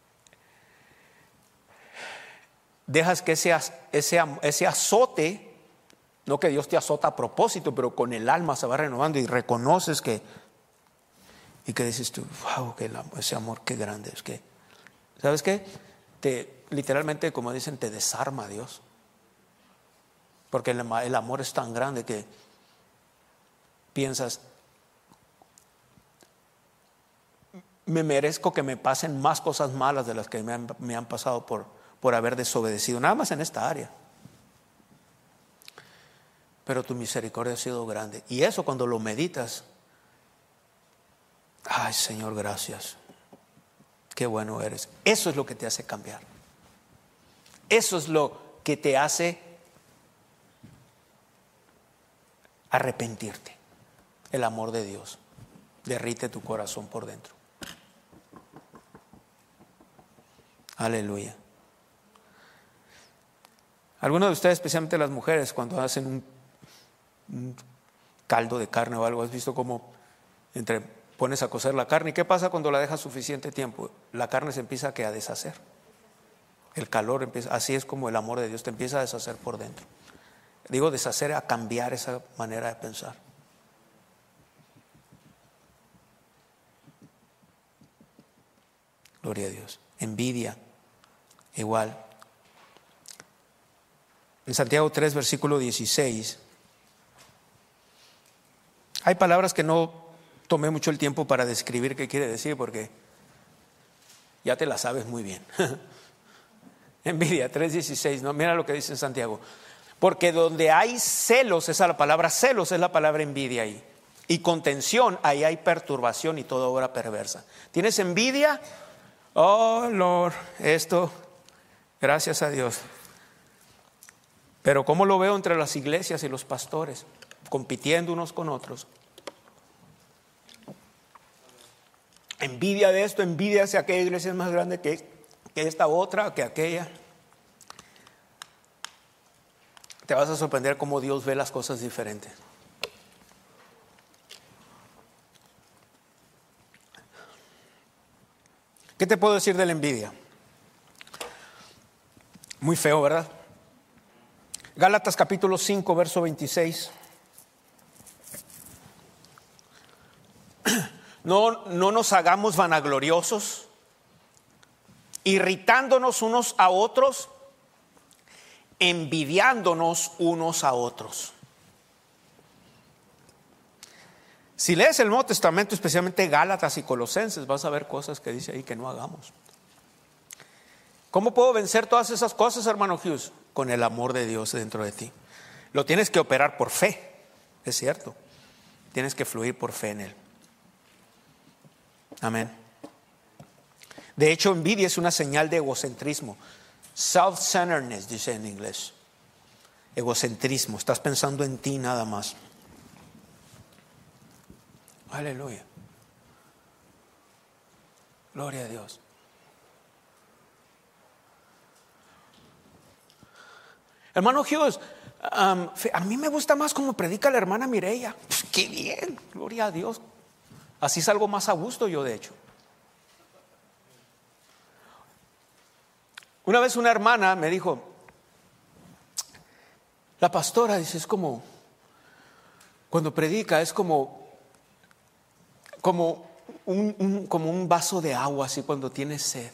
dejas que ese, ese, ese azote, no que Dios te azota a propósito, pero con el alma se va renovando y reconoces que, y que dices tú, wow, que el, ese amor qué grande es. Que, ¿sabes qué? Te, literalmente, como dicen, te desarma Dios. Porque el, el amor es tan grande que piensas, me merezco que me pasen más cosas malas de las que me han, me han pasado por, por haber desobedecido, nada más en esta área. Pero tu misericordia ha sido grande. Y eso cuando lo meditas, ay Señor, gracias. Qué bueno eres. Eso es lo que te hace cambiar. Eso es lo que te hace arrepentirte. El amor de Dios derrite tu corazón por dentro. Aleluya. Algunos de ustedes, especialmente las mujeres, cuando hacen un, un caldo de carne o algo, has visto cómo entre pones a cocer la carne. ¿Y qué pasa cuando la dejas suficiente tiempo? La carne se empieza a, ¿qué? a deshacer. El calor empieza. Así es como el amor de Dios te empieza a deshacer por dentro. Digo deshacer, a cambiar esa manera de pensar. Gloria a Dios. Envidia, igual. En Santiago tres, versículo dieciséis, hay palabras que no tomé mucho el tiempo para describir qué quiere decir, porque ya te las sabes muy bien. Envidia, tres dieciséis, no, mira lo que dice en Santiago. Porque donde hay celos, esa es la palabra celos, es la palabra envidia ahí. Y contención, ahí hay perturbación y toda obra perversa. ¿Tienes envidia? Oh, Lord, esto, gracias a Dios. Pero ¿cómo lo veo entre las iglesias y los pastores? Compitiendo unos con otros. Envidia de esto, envidia hacia aquella iglesia es más grande que, que esta otra, que aquella. Te vas a sorprender cómo Dios ve las cosas diferentes. ¿Qué te puedo decir de la envidia? Muy feo, ¿verdad? Gálatas capítulo cinco, verso veintiséis. No, no nos hagamos vanagloriosos, irritándonos unos a otros, envidiándonos unos a otros. Si lees el Nuevo Testamento, especialmente Gálatas y Colosenses, vas a ver cosas que dice ahí que no hagamos. ¿Cómo puedo vencer todas esas cosas, hermano Hughes? Con el amor de Dios dentro de ti. Lo tienes que operar por fe, es cierto. Tienes que fluir por fe en Él. Amén. De hecho, envidia es una señal de egocentrismo. Self-centeredness, dice en inglés. Egocentrismo, estás pensando en ti nada más. Aleluya. Gloria a Dios. Hermano Hughes, um, a mí me gusta más como predica la hermana Mireya. Pues, qué bien, gloria a Dios. Así salgo más a gusto yo, de hecho. Una vez una hermana me dijo, la pastora, dice, es como, cuando predica es como, como un, un, como un vaso de agua, así cuando tienes sed.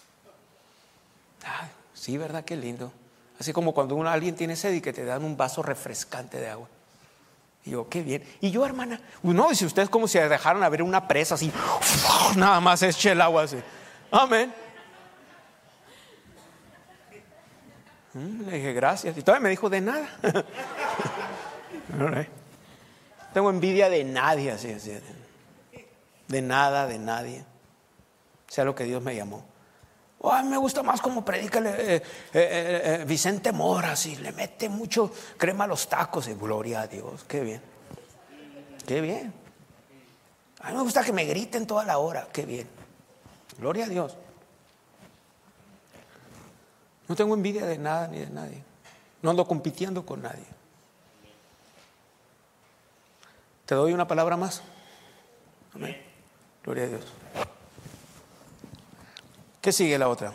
Ay, sí, ¿verdad? Qué lindo. Así como cuando uno, alguien tiene sed y que te dan un vaso refrescante de agua. Y yo, qué bien. Y yo, hermana, no, dice, ustedes como si dejaran abrir una presa así, nada más eche el agua así. Amén. Le dije, gracias. Y todavía me dijo, de nada. Right. Tengo envidia de nadie, así, así. De nada, de nadie. Sea lo que Dios me llamó. Oh, a mí me gusta más como predica eh, eh, eh, Vicente Mora, así, le mete mucho crema a los tacos. Y gloria a Dios, qué bien. Qué bien. A mí me gusta que me griten toda la hora, qué bien. Gloria a Dios. No tengo envidia de nada ni de nadie. No ando compitiendo con nadie. ¿Te doy una palabra más? Amén. Gloria a Dios. ¿Qué sigue la otra?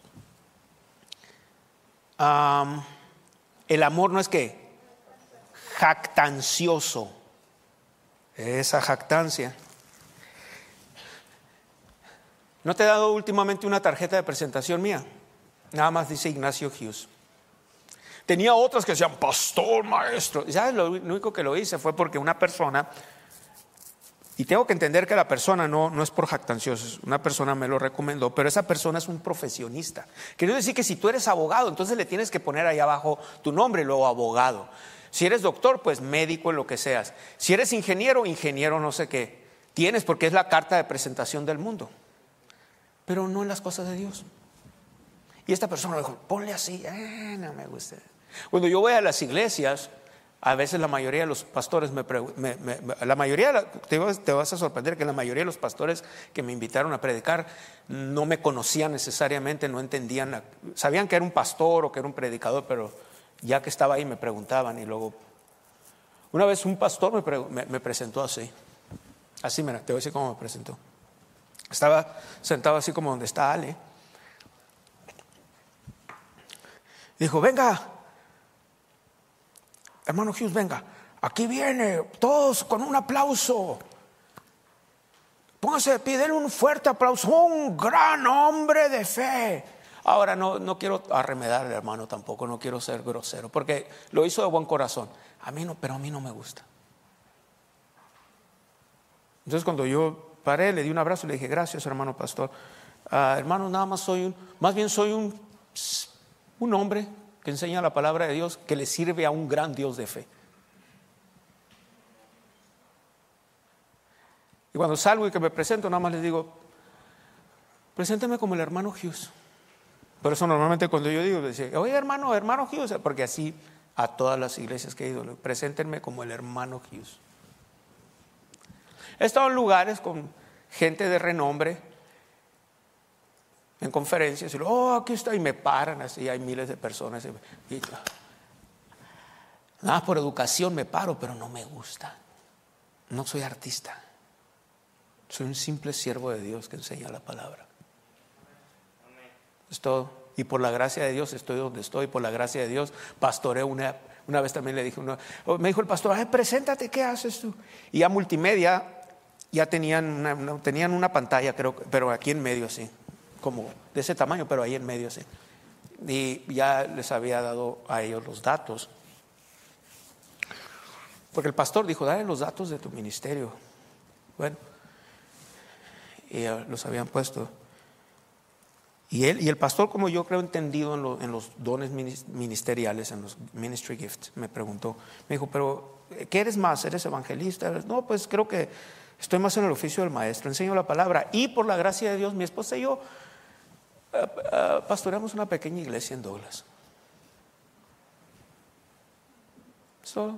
Um, el amor no es que jactancioso. Esa jactancia. ¿No te he dado últimamente una tarjeta de presentación mía? Nada más dice Ignacio Hughes. Tenía otras que decían pastor, maestro. ¿Sabes? Lo único que lo hice fue porque una persona, y tengo que entender que la persona no, no es por jactancioso, una persona me lo recomendó, pero esa persona es un profesionista. Quiero decir que si tú eres abogado, entonces le tienes que poner ahí abajo tu nombre y luego abogado. Si eres doctor, pues médico en lo que seas. Si eres ingeniero, ingeniero no sé qué. Tienes porque es la carta de presentación del mundo, pero no en las cosas de Dios. Y esta persona me dijo, ponle así, eh, no me gusta. Cuando yo voy a las iglesias, a veces la mayoría de los pastores me preguntan, la mayoría, te vas, te vas a sorprender que la mayoría de los pastores que me invitaron a predicar no me conocían necesariamente, no entendían, sabían que era un pastor o que era un predicador, pero ya que estaba ahí me preguntaban. Y luego, una vez un pastor me, pre, me, me presentó así, así, mira, te voy a decir cómo me presentó. Estaba sentado así como donde está Ale. Dijo, venga, hermano Hughes, venga, aquí viene, todos con un aplauso. Póngase de pie, denle un fuerte aplauso, un gran hombre de fe. Ahora no, no quiero arremedar al hermano tampoco, no quiero ser grosero, porque lo hizo de buen corazón. A mí no, pero a mí no me gusta. Entonces cuando yo paré, le di un abrazo y le dije, gracias hermano pastor. Uh, hermano, nada más soy un, más bien soy un... un hombre que enseña la palabra de Dios, que le sirve a un gran Dios de fe. Y cuando salgo y que me presento, nada más les digo, presénteme como el hermano Hughes. Por eso normalmente cuando yo digo, dice, oye hermano, hermano Hughes, porque así a todas las iglesias que he ido, preséntenme como el hermano Hughes. He estado en lugares con gente de renombre, en conferencias, y lo, oh, aquí está, y me paran así, hay miles de personas. Y, y, nada, por educación me paro, pero no me gusta. No soy artista. Soy un simple siervo de Dios que enseña la palabra. Es todo. Y por la gracia de Dios estoy donde estoy. Por la gracia de Dios pastoreo una, una vez también le dije, una, me dijo el pastor, ay, preséntate, ¿qué haces tú? Y ya multimedia, ya tenían una, una, tenían una pantalla, creo, pero aquí en medio así. Como de ese tamaño, pero ahí en medio sí. Y ya les había dado a ellos los datos, porque el pastor dijo, dale los datos de tu ministerio. Bueno, y uh, los habían puesto. Y él y el pastor, como yo creo entendido en, lo, en los dones ministeriales, en los ministry gifts, me preguntó, me dijo, pero ¿qué eres más? ¿Eres evangelista? No, pues creo que estoy más en el oficio del maestro, enseño la palabra. Y por la gracia de Dios, mi esposa y yo uh, uh, pastoreamos una pequeña iglesia en Douglas. Solo.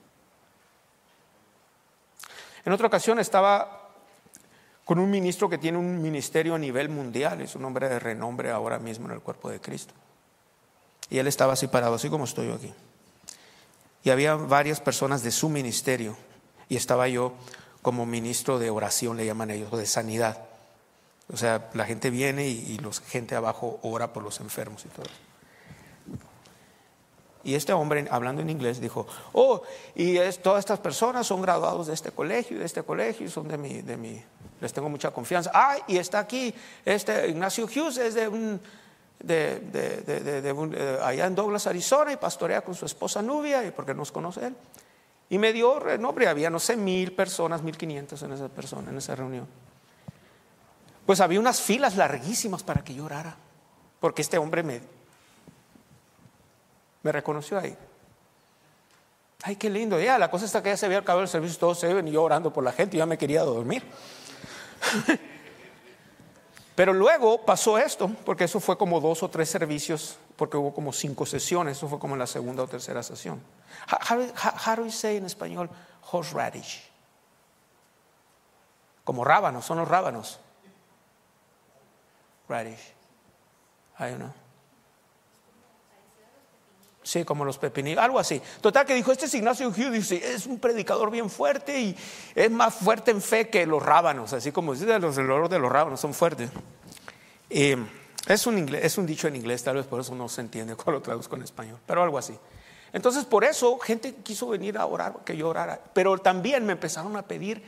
En otra ocasión estaba con un ministro que tiene un ministerio a nivel mundial, es un hombre de renombre ahora mismo en el cuerpo de Cristo. Y él estaba así parado, así como estoy yo aquí. Y había varias personas de su ministerio, y estaba yo como ministro de oración, le llaman ellos, o de sanidad. O sea, la gente viene y, y la gente abajo ora por los enfermos y todo. Y este hombre, hablando en inglés, dijo, oh, y es, todas estas personas son graduados de este colegio y de este colegio, y son de mi, de mi, les tengo mucha confianza. Ah, y está aquí, este Ignacio Hughes es de un, de, de, de, de, de un, de allá en Douglas, Arizona, y pastorea con su esposa Nubia, y porque nos conoce él. Y me dio renombre, había no sé, mil personas, mil quinientas en esa persona, en esa reunión. Pues había unas filas larguísimas para que yo orara, porque este hombre me... Me reconoció ahí. Ay, qué lindo. Ya, la cosa está que ya se había acabado el servicio, todos se ven y yo orando por la gente, y ya me quería dormir. Pero luego pasó esto, porque eso fue como dos o tres servicios, porque hubo como cinco sesiones. Eso fue como en la segunda o tercera sesión. How, how, how do you say en español horseradish? Como rábanos, son los rábanos. Radish. I don't know. Sí, como los pepinillos, algo así. Total que dijo, este es Ignacio Hughes, dice, es un predicador bien fuerte y es más fuerte en fe que los rábanos, así como dice, los del olor de los rábanos son fuertes. Eh, es, un inglés, es un dicho en inglés, tal vez por eso no se entiende cuando lo traduzco en español, pero algo así. Entonces por eso gente quiso venir a orar, que yo orara, pero también me empezaron a pedir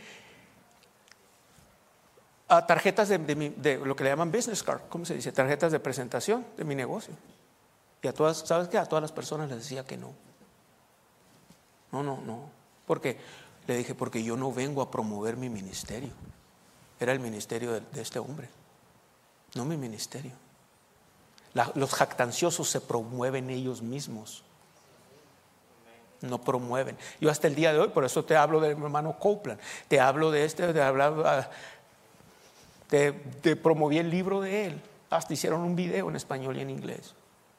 a tarjetas de, de, mi, de lo que le llaman business card, ¿cómo se dice? Tarjetas de presentación de mi negocio. Y a todas, ¿sabes qué? A todas las personas les decía que no. No, no, no. Porque le dije, porque yo no vengo a promover mi ministerio. Era el ministerio de, de este hombre, no mi ministerio. La, los jactanciosos se promueven ellos mismos. No promueven. Yo hasta el día de hoy, por eso te hablo del hermano Copeland, te hablo de este, de hablar, te, te promoví el libro de él. Hasta hicieron un video en español y en inglés.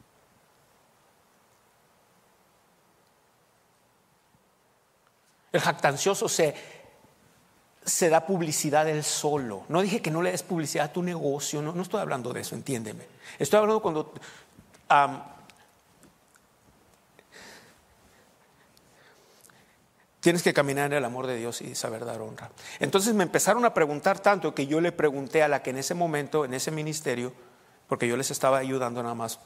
El jactancioso se, se da publicidad él solo. No dije que no le des publicidad a tu negocio, no, no estoy hablando de eso, entiéndeme. Estoy hablando cuando um, tienes que caminar en el amor de Dios y saber dar honra. Entonces me empezaron a preguntar tanto que yo le pregunté a la que en ese momento, en ese ministerio, porque yo les estaba ayudando nada más.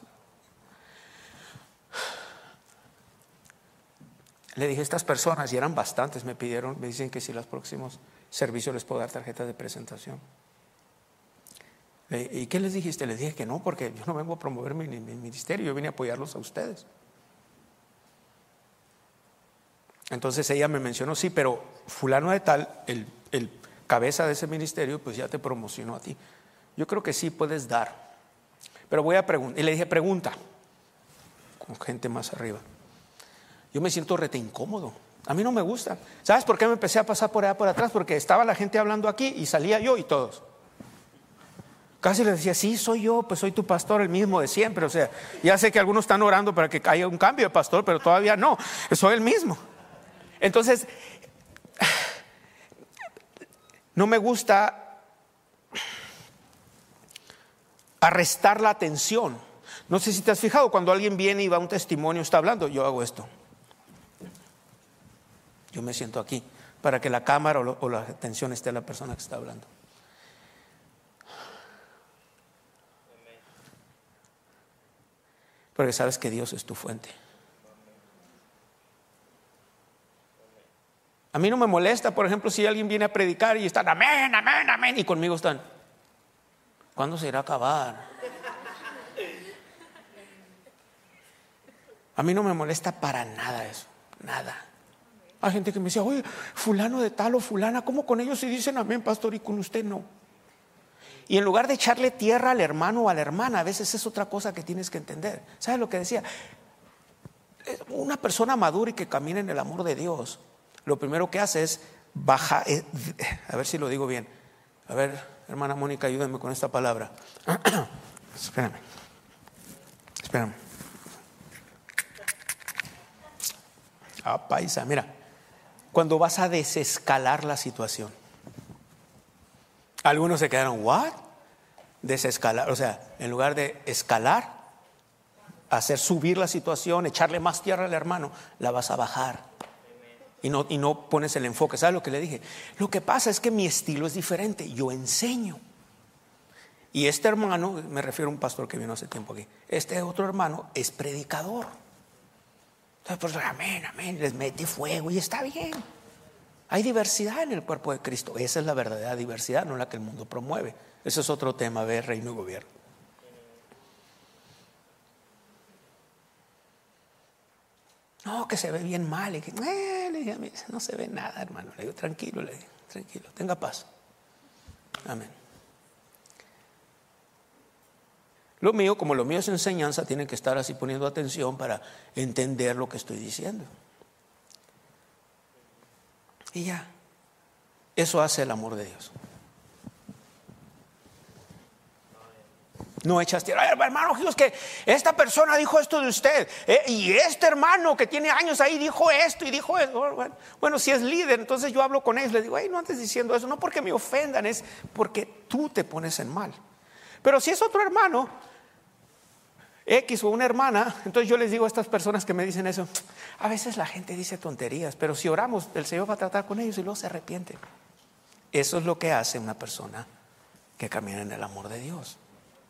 Le dije, estas personas, y eran bastantes, me pidieron, me dicen que si los próximos servicios les puedo dar tarjetas de presentación. ¿Y qué les dijiste? Les dije que no, porque yo no vengo a promover mi, mi ministerio, yo vine a apoyarlos a ustedes. Entonces ella me mencionó, sí, pero fulano de tal, el, el cabeza de ese ministerio, pues ya te promocionó a ti. Yo creo que sí puedes dar, pero voy a preguntar. Y le dije, pregunta, con gente más arriba. Yo me siento rete incómodo. A mí no me gusta. ¿Sabes por qué me empecé a pasar por allá por atrás? Porque estaba la gente hablando aquí y salía yo y todos. Casi les decía, sí, soy yo, pues soy tu pastor, el mismo de siempre. O sea, ya sé que algunos están orando para que haya un cambio de pastor, pero todavía no, soy el mismo. Entonces, no me gusta arrestar la atención. No sé si te has fijado, cuando alguien viene y va a un testimonio, está hablando, yo hago esto. Yo me siento aquí para que la cámara o, lo, o la atención esté en la persona que está hablando. Porque sabes que Dios es tu fuente. A mí no me molesta, por ejemplo, si alguien viene a predicar y están amén, amén, amén, y conmigo están, ¿cuándo se irá a acabar? A mí no me molesta para nada eso, nada. Hay gente que me decía, oye, fulano de tal o fulana, ¿cómo con ellos sí dicen amén, pastor, y con usted no? Y en lugar de echarle tierra al hermano o a la hermana, a veces es otra cosa que tienes que entender. ¿Sabes lo que decía? Una persona madura y que camina en el amor de Dios, lo primero que hace es bajar, eh, a ver si lo digo bien. A ver, hermana Mónica, ayúdame con esta palabra. Espérame, espérame. Ah, paisa, mira, cuando vas a desescalar la situación. Algunos se quedaron, ¿what? Desescalar, o sea, en lugar de escalar, hacer subir la situación, echarle más tierra al hermano, la vas a bajar. Y no, y no pones el enfoque. ¿Sabes lo que le dije? Lo que pasa es que mi estilo es diferente. Yo enseño. Y este hermano, me refiero a un pastor que vino hace tiempo aquí, este otro hermano es predicador. Entonces, pues, amén, amén, les mete fuego y está bien. Hay diversidad en el cuerpo de Cristo. Esa es la verdadera diversidad, no la que el mundo promueve. Ese es otro tema, ver reino y gobierno. No, que se ve bien mal. Y que, eh, le dije, no se ve nada, hermano. Le digo, tranquilo, le digo, tranquilo, tenga paz. Amén. Lo mío, como lo mío es enseñanza, tienen que estar así poniendo atención para entender lo que estoy diciendo. Y ya, eso hace el amor de Dios. No echas tierra, hermano Jesús, que esta persona dijo esto de usted, eh, y este hermano que tiene años ahí dijo esto y dijo eso. Bueno, bueno, si es líder, entonces yo hablo con ellos, les digo, hey, no andes diciendo eso, no porque me ofendan, es porque tú te pones en mal. Pero si es otro hermano X o una hermana, entonces yo les digo a estas personas que me dicen eso, a veces la gente dice tonterías, pero si oramos, el Señor va a tratar con ellos y luego se arrepienten. Eso es lo que hace una persona que camina en el amor de Dios.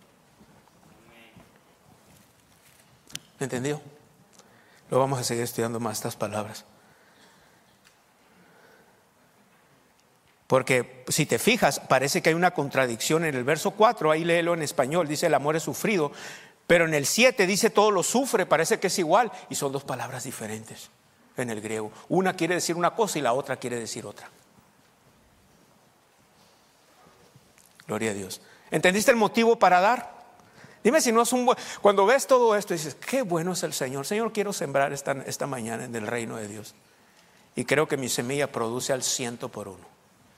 ¿Me entendió? Lo vamos a seguir estudiando más estas palabras. Porque si te fijas, parece que hay una contradicción en el verso cuatro, ahí léelo en español, dice el amor es sufrido, pero en el siete dice todo lo sufre, parece que es igual, y son dos palabras diferentes en el griego. Una quiere decir una cosa y la otra quiere decir otra. Gloria a Dios. ¿Entendiste el motivo para dar? Dime si no es un buen... Cuando ves todo esto dices, qué bueno es el Señor. Señor, quiero sembrar esta, esta mañana en el reino de Dios. Y creo que mi semilla produce al ciento por uno.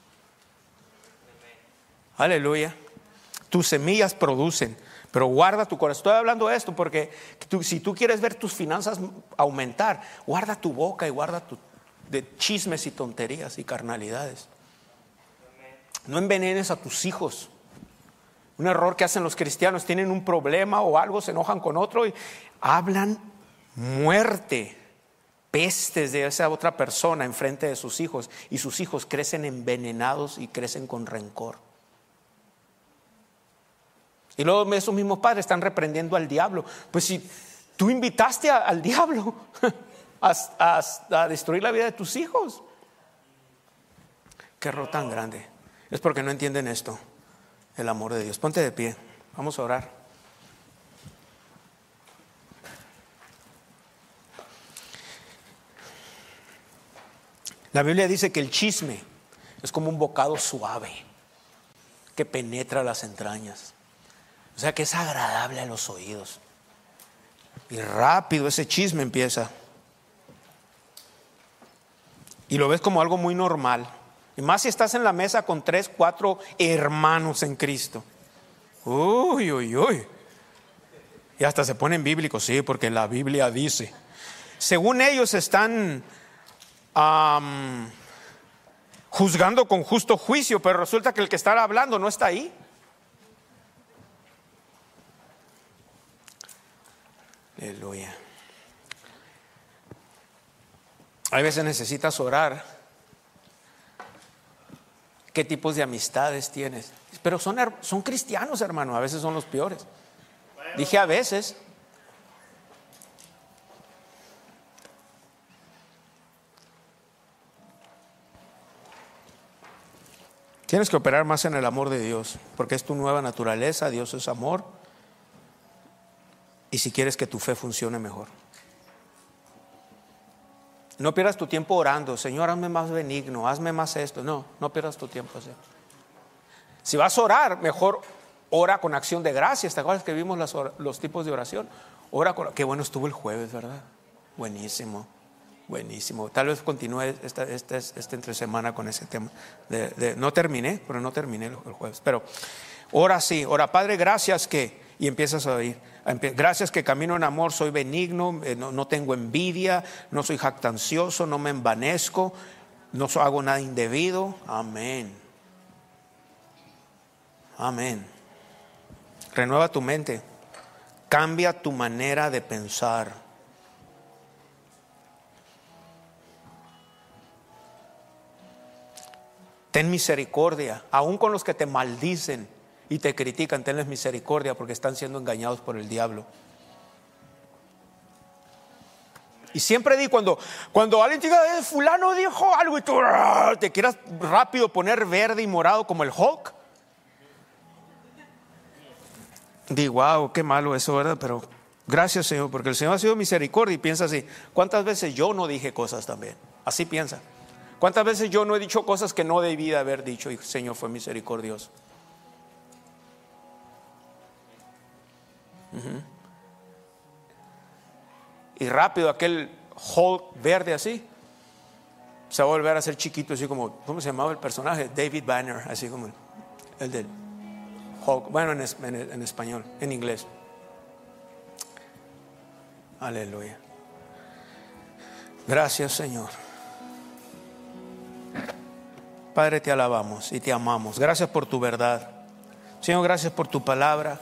Aleluya. Tus semillas producen, pero guarda tu corazón. Estoy hablando de esto porque tú, si tú quieres ver tus finanzas aumentar, guarda tu boca y guarda tu, de chismes y tonterías y carnalidades. No envenenes a tus hijos. Un error que hacen los cristianos, tienen un problema o algo, se enojan con otro y hablan muerte, pestes de esa otra persona en frente de sus hijos, y sus hijos crecen envenenados y crecen con rencor. Y luego esos mismos padres están reprendiendo al diablo. Pues si tú invitaste a, al diablo a, a, a destruir la vida de tus hijos, qué error tan grande. Es porque no entienden esto, el amor de Dios. Ponte de pie, vamos a orar. La Biblia dice que el chisme es como un bocado suave que penetra las entrañas. O sea que es agradable a los oídos. Y rápido ese chisme empieza. Y lo ves como algo muy normal. Y más si estás en la mesa con tres, cuatro hermanos en Cristo. Uy, uy, uy. Y hasta se ponen bíblicos, sí, porque la Biblia dice. Según ellos están um, juzgando con justo juicio, pero resulta que el que está hablando no está ahí. Aleluya. A veces necesitas orar. ¿Qué tipos de amistades tienes? Pero son, son cristianos, hermano. A veces son los peores. Dije a veces. Tienes que operar más en el amor de Dios, porque es tu nueva naturaleza. Dios es amor. Y si quieres que tu fe funcione mejor. No pierdas tu tiempo orando, Señor, hazme más benigno, hazme más esto. No, no pierdas tu tiempo así. Si vas a orar, mejor ora con acción de gracias. ¿Te acuerdas que vimos las, los tipos de oración? Ora con... Qué bueno estuvo el jueves, ¿verdad? Buenísimo, buenísimo. Tal vez continúe esta, esta, esta entre semana con ese tema. De, de, no terminé, pero no terminé el, el jueves. Pero ora así, ora, Padre, gracias que... Y empiezas a oír. Gracias que camino en amor, soy benigno, eh, no, no tengo envidia, no soy jactancioso, no me envanezco, no hago nada indebido. Amén. Amén. Renueva tu mente. Cambia tu manera de pensar. Ten misericordia, aun con los que te maldicen y te critican, tenles misericordia porque están siendo engañados por el diablo. Y siempre di, cuando, cuando alguien te diga, eh, fulano dijo algo y tú te quieras rápido poner verde y morado como el Hulk, di, wow, qué malo eso, ¿verdad? Pero gracias, Señor, porque el Señor ha sido misericordia. Y piensa así, ¿cuántas veces yo no dije cosas también? Así piensa. ¿Cuántas veces yo no he dicho cosas que no debí de haber dicho y el Señor fue misericordioso? Uh-huh. Y rápido aquel Hulk verde así se va a volver a ser chiquito, así como, ¿cómo se llamaba el personaje? David Banner, así como el, el del Hulk, bueno, en, en, en español, en inglés. Aleluya. Gracias, Señor. Padre, te alabamos y te amamos. Gracias por tu verdad, Señor. Gracias por tu palabra.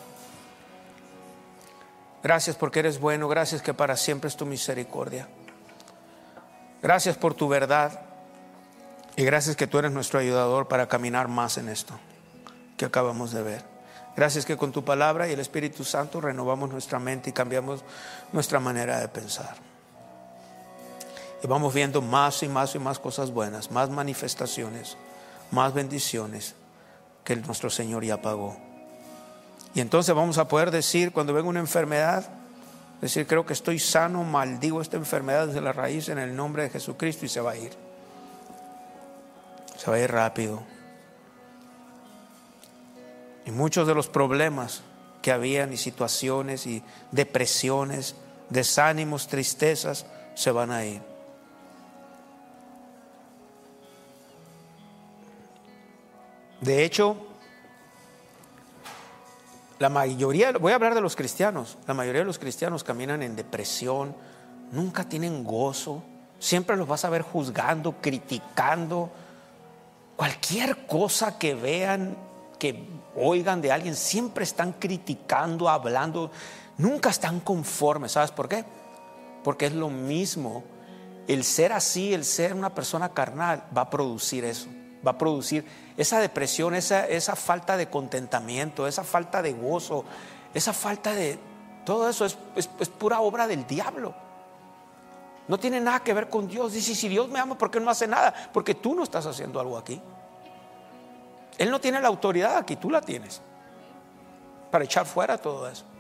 Gracias porque eres bueno. Gracias que para siempre es tu misericordia. Gracias por tu verdad. Y gracias que tú eres nuestro ayudador para caminar más en esto que acabamos de ver. Gracias que con tu palabra y el Espíritu Santo renovamos nuestra mente y cambiamos nuestra manera de pensar. Y vamos viendo más y más y más cosas buenas, más manifestaciones, más bendiciones que nuestro Señor ya pagó. Y entonces vamos a poder decir, cuando venga una enfermedad, decir, creo que estoy sano, maldigo esta enfermedad desde la raíz en el nombre de Jesucristo, y se va a ir. Se va a ir rápido. Y muchos de los problemas que habían, y situaciones, y depresiones, desánimos, tristezas, se van a ir. De hecho, la mayoría, voy a hablar de los cristianos, la mayoría de los cristianos caminan en depresión, nunca tienen gozo, siempre los vas a ver juzgando, criticando, cualquier cosa que vean, que oigan de alguien, siempre están criticando, hablando, nunca están conformes. ¿Sabes por qué? Porque es lo mismo, el ser así, el ser una persona carnal va a producir eso, va a producir esa depresión, esa, esa falta de contentamiento, esa falta de gozo, esa falta de... Todo eso es, es, es pura obra del diablo. No tiene nada que ver con Dios. Dice, si Dios me ama, ¿por qué no hace nada? Porque tú no estás haciendo algo aquí. Él no tiene la autoridad aquí, tú la tienes para echar fuera todo eso.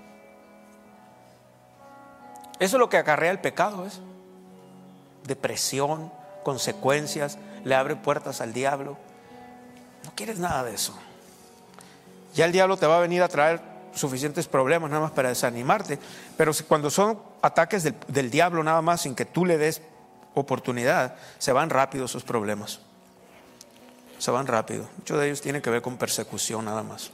Eso es lo que acarrea el pecado, es depresión, consecuencias, le abre puertas al diablo. No quieres nada de eso. Ya el diablo te va a venir a traer suficientes problemas nada más para desanimarte, pero cuando son ataques del, del diablo nada más sin que tú le des oportunidad, se van rápido esos problemas. Se van rápido. Muchos de ellos tienen que ver con persecución nada más.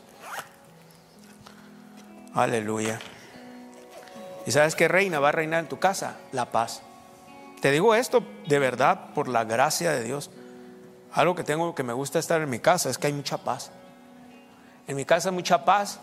Aleluya. ¿Y sabes qué reina? Va a reinar en tu casa la paz. Te digo esto de verdad por la gracia de Dios. Algo que tengo que me gusta estar en mi casa es que hay mucha paz. En mi casa hay mucha paz.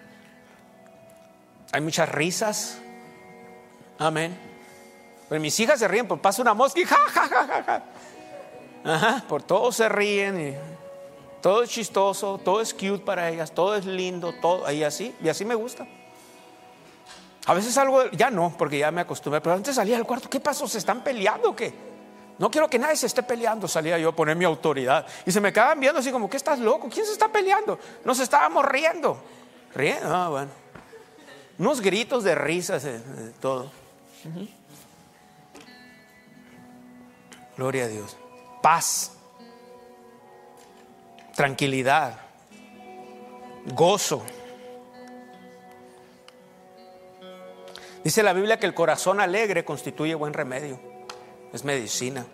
Hay muchas risas. Amén. Pero mis hijas se ríen por pasa una mosca y ja, ja, ja, ja, ja. Ajá, por todo se ríen y todo es chistoso, todo es cute para ellas, todo es lindo, todo y así, y así me gusta. A veces algo, ya no, porque ya me acostumbré, pero antes salía del cuarto, ¿qué pasó? ¿Se están peleando o qué? No quiero que nadie se esté peleando. Salía yo a poner mi autoridad y se me quedaban viendo así como, ¿qué estás loco? ¿Quién se está peleando? Nos estábamos riendo. ¿Riendo? Ah, bueno. Unos gritos de risas, de, de todo. Uh-huh. Gloria a Dios. Paz, tranquilidad, gozo. Dice la Biblia que el corazón alegre constituye buen remedio, es medicina.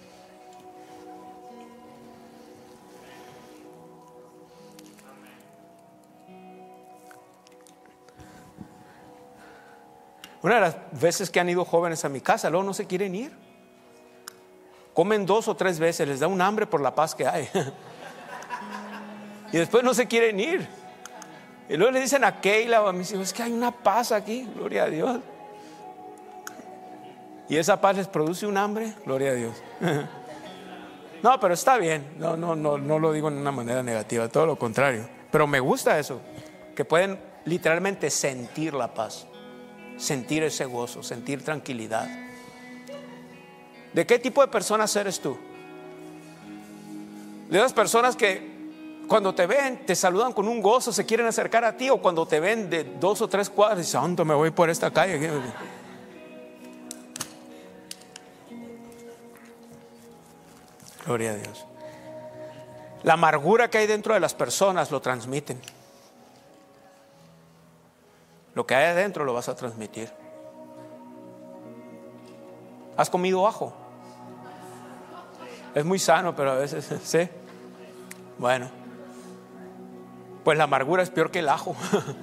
Una de las veces que han ido jóvenes a mi casa, luego no se quieren ir. Comen dos o tres veces, les da un hambre por la paz que hay. Y después no se quieren ir. Y luego le dicen a Keila o a mis hijos, es que hay una paz aquí, gloria a Dios. Y esa paz les produce un hambre, gloria a Dios. No, pero está bien, no, no, no, no lo digo en una manera negativa, todo lo contrario. Pero me gusta eso, que pueden literalmente sentir la paz, sentir ese gozo, sentir tranquilidad. ¿De qué tipo de personas eres tú? De esas personas que cuando te ven, te saludan con un gozo, se quieren acercar a ti, o cuando te ven de dos o tres cuadras, dicen, santo, me voy por esta calle. Gloria a Dios. La amargura que hay dentro de las personas lo transmiten. Lo que hay adentro lo vas a transmitir. ¿Has comido ajo? Es muy sano, pero a veces, ¿sí? Bueno, pues la amargura es peor que el ajo.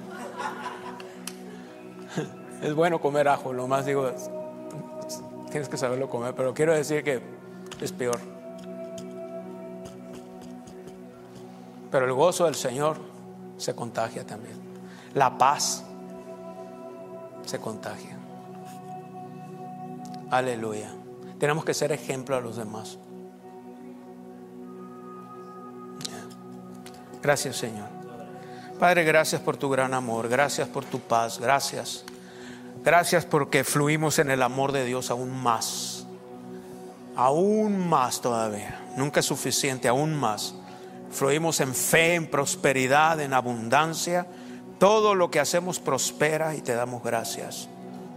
Es bueno comer ajo, lo más digo, tienes que saberlo comer, pero quiero decir que es peor. Pero el gozo del Señor se contagia también. La paz se contagia. Aleluya. Tenemos que ser ejemplo a los demás. Gracias, Señor. Padre, gracias por tu gran amor, gracias por tu paz, gracias. Gracias porque fluimos en el amor de Dios aún más. Aún más todavía. Nunca es suficiente, aún más. Fluimos en fe, en prosperidad, en abundancia. Todo lo que hacemos prospera y te damos gracias.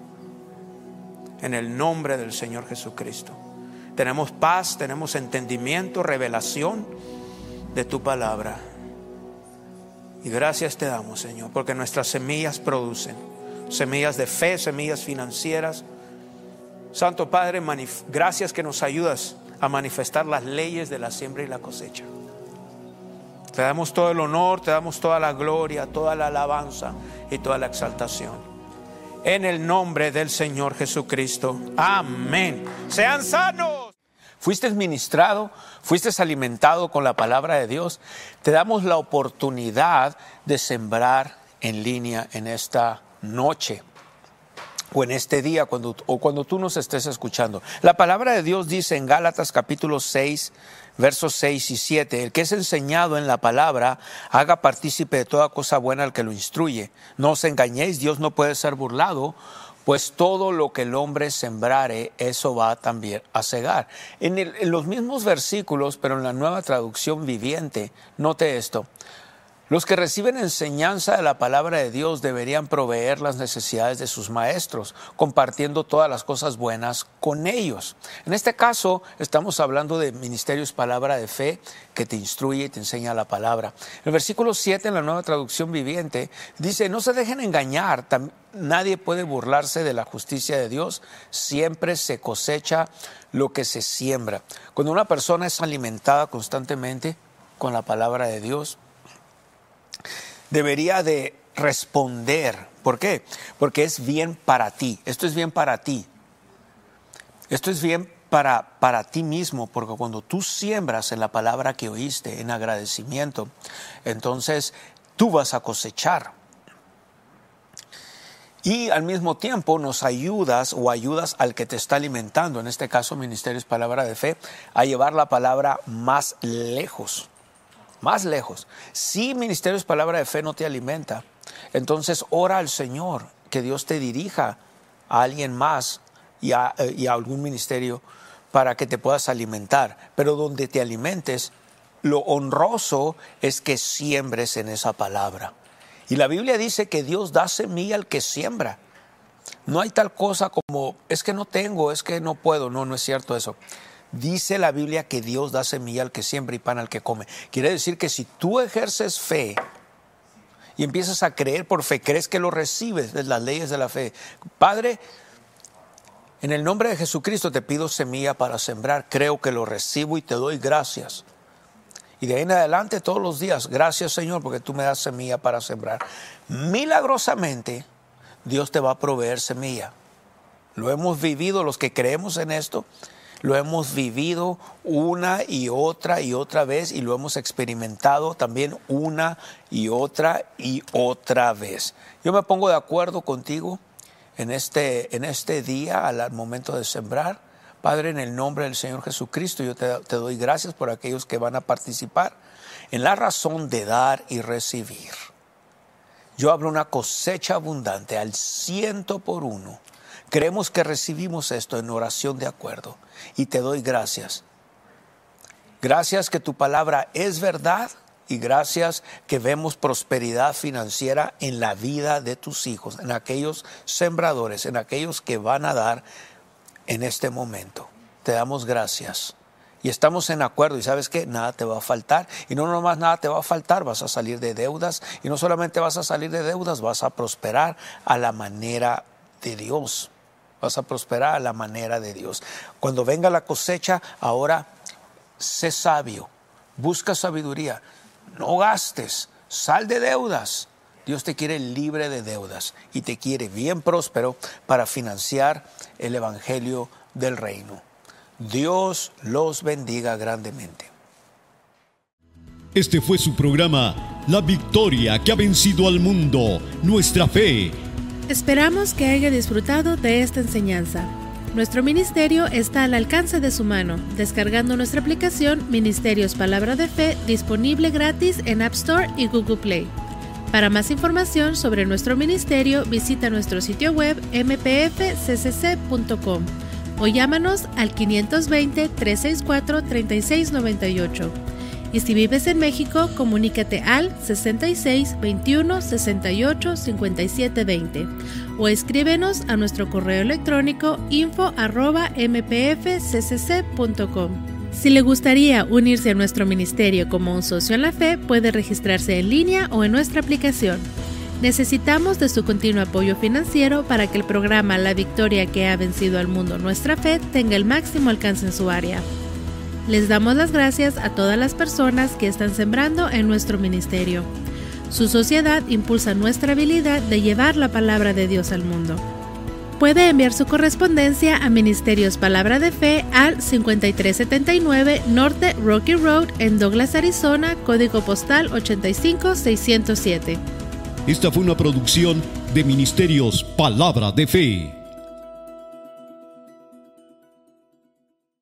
En el nombre del Señor Jesucristo. Tenemos paz, tenemos entendimiento, revelación de tu palabra. Y gracias te damos, Señor, porque nuestras semillas producen. Semillas de fe, semillas financieras. Santo Padre, manif- gracias que nos ayudas a manifestar las leyes de la siembra y la cosecha. Te damos todo el honor, te damos toda la gloria, toda la alabanza y toda la exaltación. En el nombre del Señor Jesucristo. Amén. Sean sanos. Fuiste ministrado, fuiste alimentado con la palabra de Dios. Te damos la oportunidad de sembrar en línea en esta noche o en este día cuando, o cuando tú nos estés escuchando. La palabra de Dios dice en Gálatas capítulo seis, versos seis y siete, el que es enseñado en la palabra, haga partícipe de toda cosa buena al que lo instruye. No os engañéis, Dios no puede ser burlado, pues todo lo que el hombre sembrare, eso va también a segar. En, el, en los mismos versículos, pero en la Nueva Traducción Viviente, note esto. Los que reciben enseñanza de la palabra de Dios deberían proveer las necesidades de sus maestros, compartiendo todas las cosas buenas con ellos. En este caso, estamos hablando de ministerios palabra de fe que te instruye y te enseña la palabra. El versículo siete en la Nueva Traducción Viviente dice, no se dejen engañar, nadie puede burlarse de la justicia de Dios, siempre se cosecha lo que se siembra. Cuando una persona es alimentada constantemente con la palabra de Dios, debería de responder. ¿Por qué? Porque es bien para ti. Esto es bien para ti. Esto es bien para, para ti mismo, porque cuando tú siembras en la palabra que oíste, en agradecimiento, entonces tú vas a cosechar. Y al mismo tiempo nos ayudas o ayudas al que te está alimentando, en este caso Ministerios Palabra de Fe, a llevar la palabra más lejos. Más lejos. Si Ministerios Palabra de Fe no te alimenta, entonces ora al Señor que Dios te dirija a alguien más y a, y a algún ministerio para que te puedas alimentar. Pero donde te alimentes, lo honroso es que siembres en esa palabra. Y la Biblia dice que Dios da semilla al que siembra. No hay tal cosa como, es que no tengo, es que no puedo. No, no es cierto eso. Dice la Biblia que Dios da semilla al que siembra y pan al que come. Quiere decir que si tú ejerces fe y empiezas a creer por fe, crees que lo recibes, de las leyes de la fe. Padre, en el nombre de Jesucristo te pido semilla para sembrar. Creo que lo recibo y te doy gracias. Y de ahí en adelante todos los días, gracias Señor porque tú me das semilla para sembrar. Milagrosamente Dios te va a proveer semilla. Lo hemos vivido los que creemos en esto. Lo hemos vivido una y otra y otra vez y lo hemos experimentado también una y otra y otra vez. Yo me pongo de acuerdo contigo en este, en este día al momento de sembrar. Padre, en el nombre del Señor Jesucristo, yo te, te doy gracias por aquellos que van a participar en la razón de dar y recibir. Yo hablo una cosecha abundante al ciento por uno. Creemos que recibimos esto en oración de acuerdo y te doy gracias. Gracias que tu palabra es verdad y gracias que vemos prosperidad financiera en la vida de tus hijos, en aquellos sembradores, en aquellos que van a dar en este momento. Te damos gracias y estamos en acuerdo y sabes que nada te va a faltar y no nomás nada te va a faltar, vas a salir de deudas y no solamente vas a salir de deudas, vas a prosperar a la manera de Dios. Vas a prosperar a la manera de Dios. Cuando venga la cosecha, ahora sé sabio, busca sabiduría, no gastes, sal de deudas. Dios te quiere libre de deudas y te quiere bien próspero para financiar el evangelio del reino. Dios los bendiga grandemente. Este fue su programa, La Victoria que ha vencido al mundo, nuestra fe. Esperamos que haya disfrutado de esta enseñanza. Nuestro ministerio está al alcance de su mano, descargando nuestra aplicación Ministerios Palabra de Fe, disponible gratis en App Store y Google Play. Para más información sobre nuestro ministerio, visita nuestro sitio web m p f c c c punto com o llámanos al quinientos veinte, trescientos sesenta y cuatro, treinta y seis noventa y ocho. Y si vives en México, comunícate al sesenta y seis, veintiuno, sesenta y ocho, cincuenta y siete veinte o escríbenos a nuestro correo electrónico info arroba m p f c c c punto com. Si le gustaría unirse a nuestro ministerio como un socio en la fe, puede registrarse en línea o en nuestra aplicación. Necesitamos de su continuo apoyo financiero para que el programa La Victoria que ha vencido al mundo, nuestra fe, tenga el máximo alcance en su área. Les damos las gracias a todas las personas que están sembrando en nuestro ministerio. Su sociedad impulsa nuestra habilidad de llevar la palabra de Dios al mundo. Puede enviar su correspondencia a Ministerios Palabra de Fe al cincuenta y tres setenta y nueve Norte Rocky Road en Douglas, Arizona, código postal ochenta y cinco seiscientos siete. Esta fue una producción de Ministerios Palabra de Fe.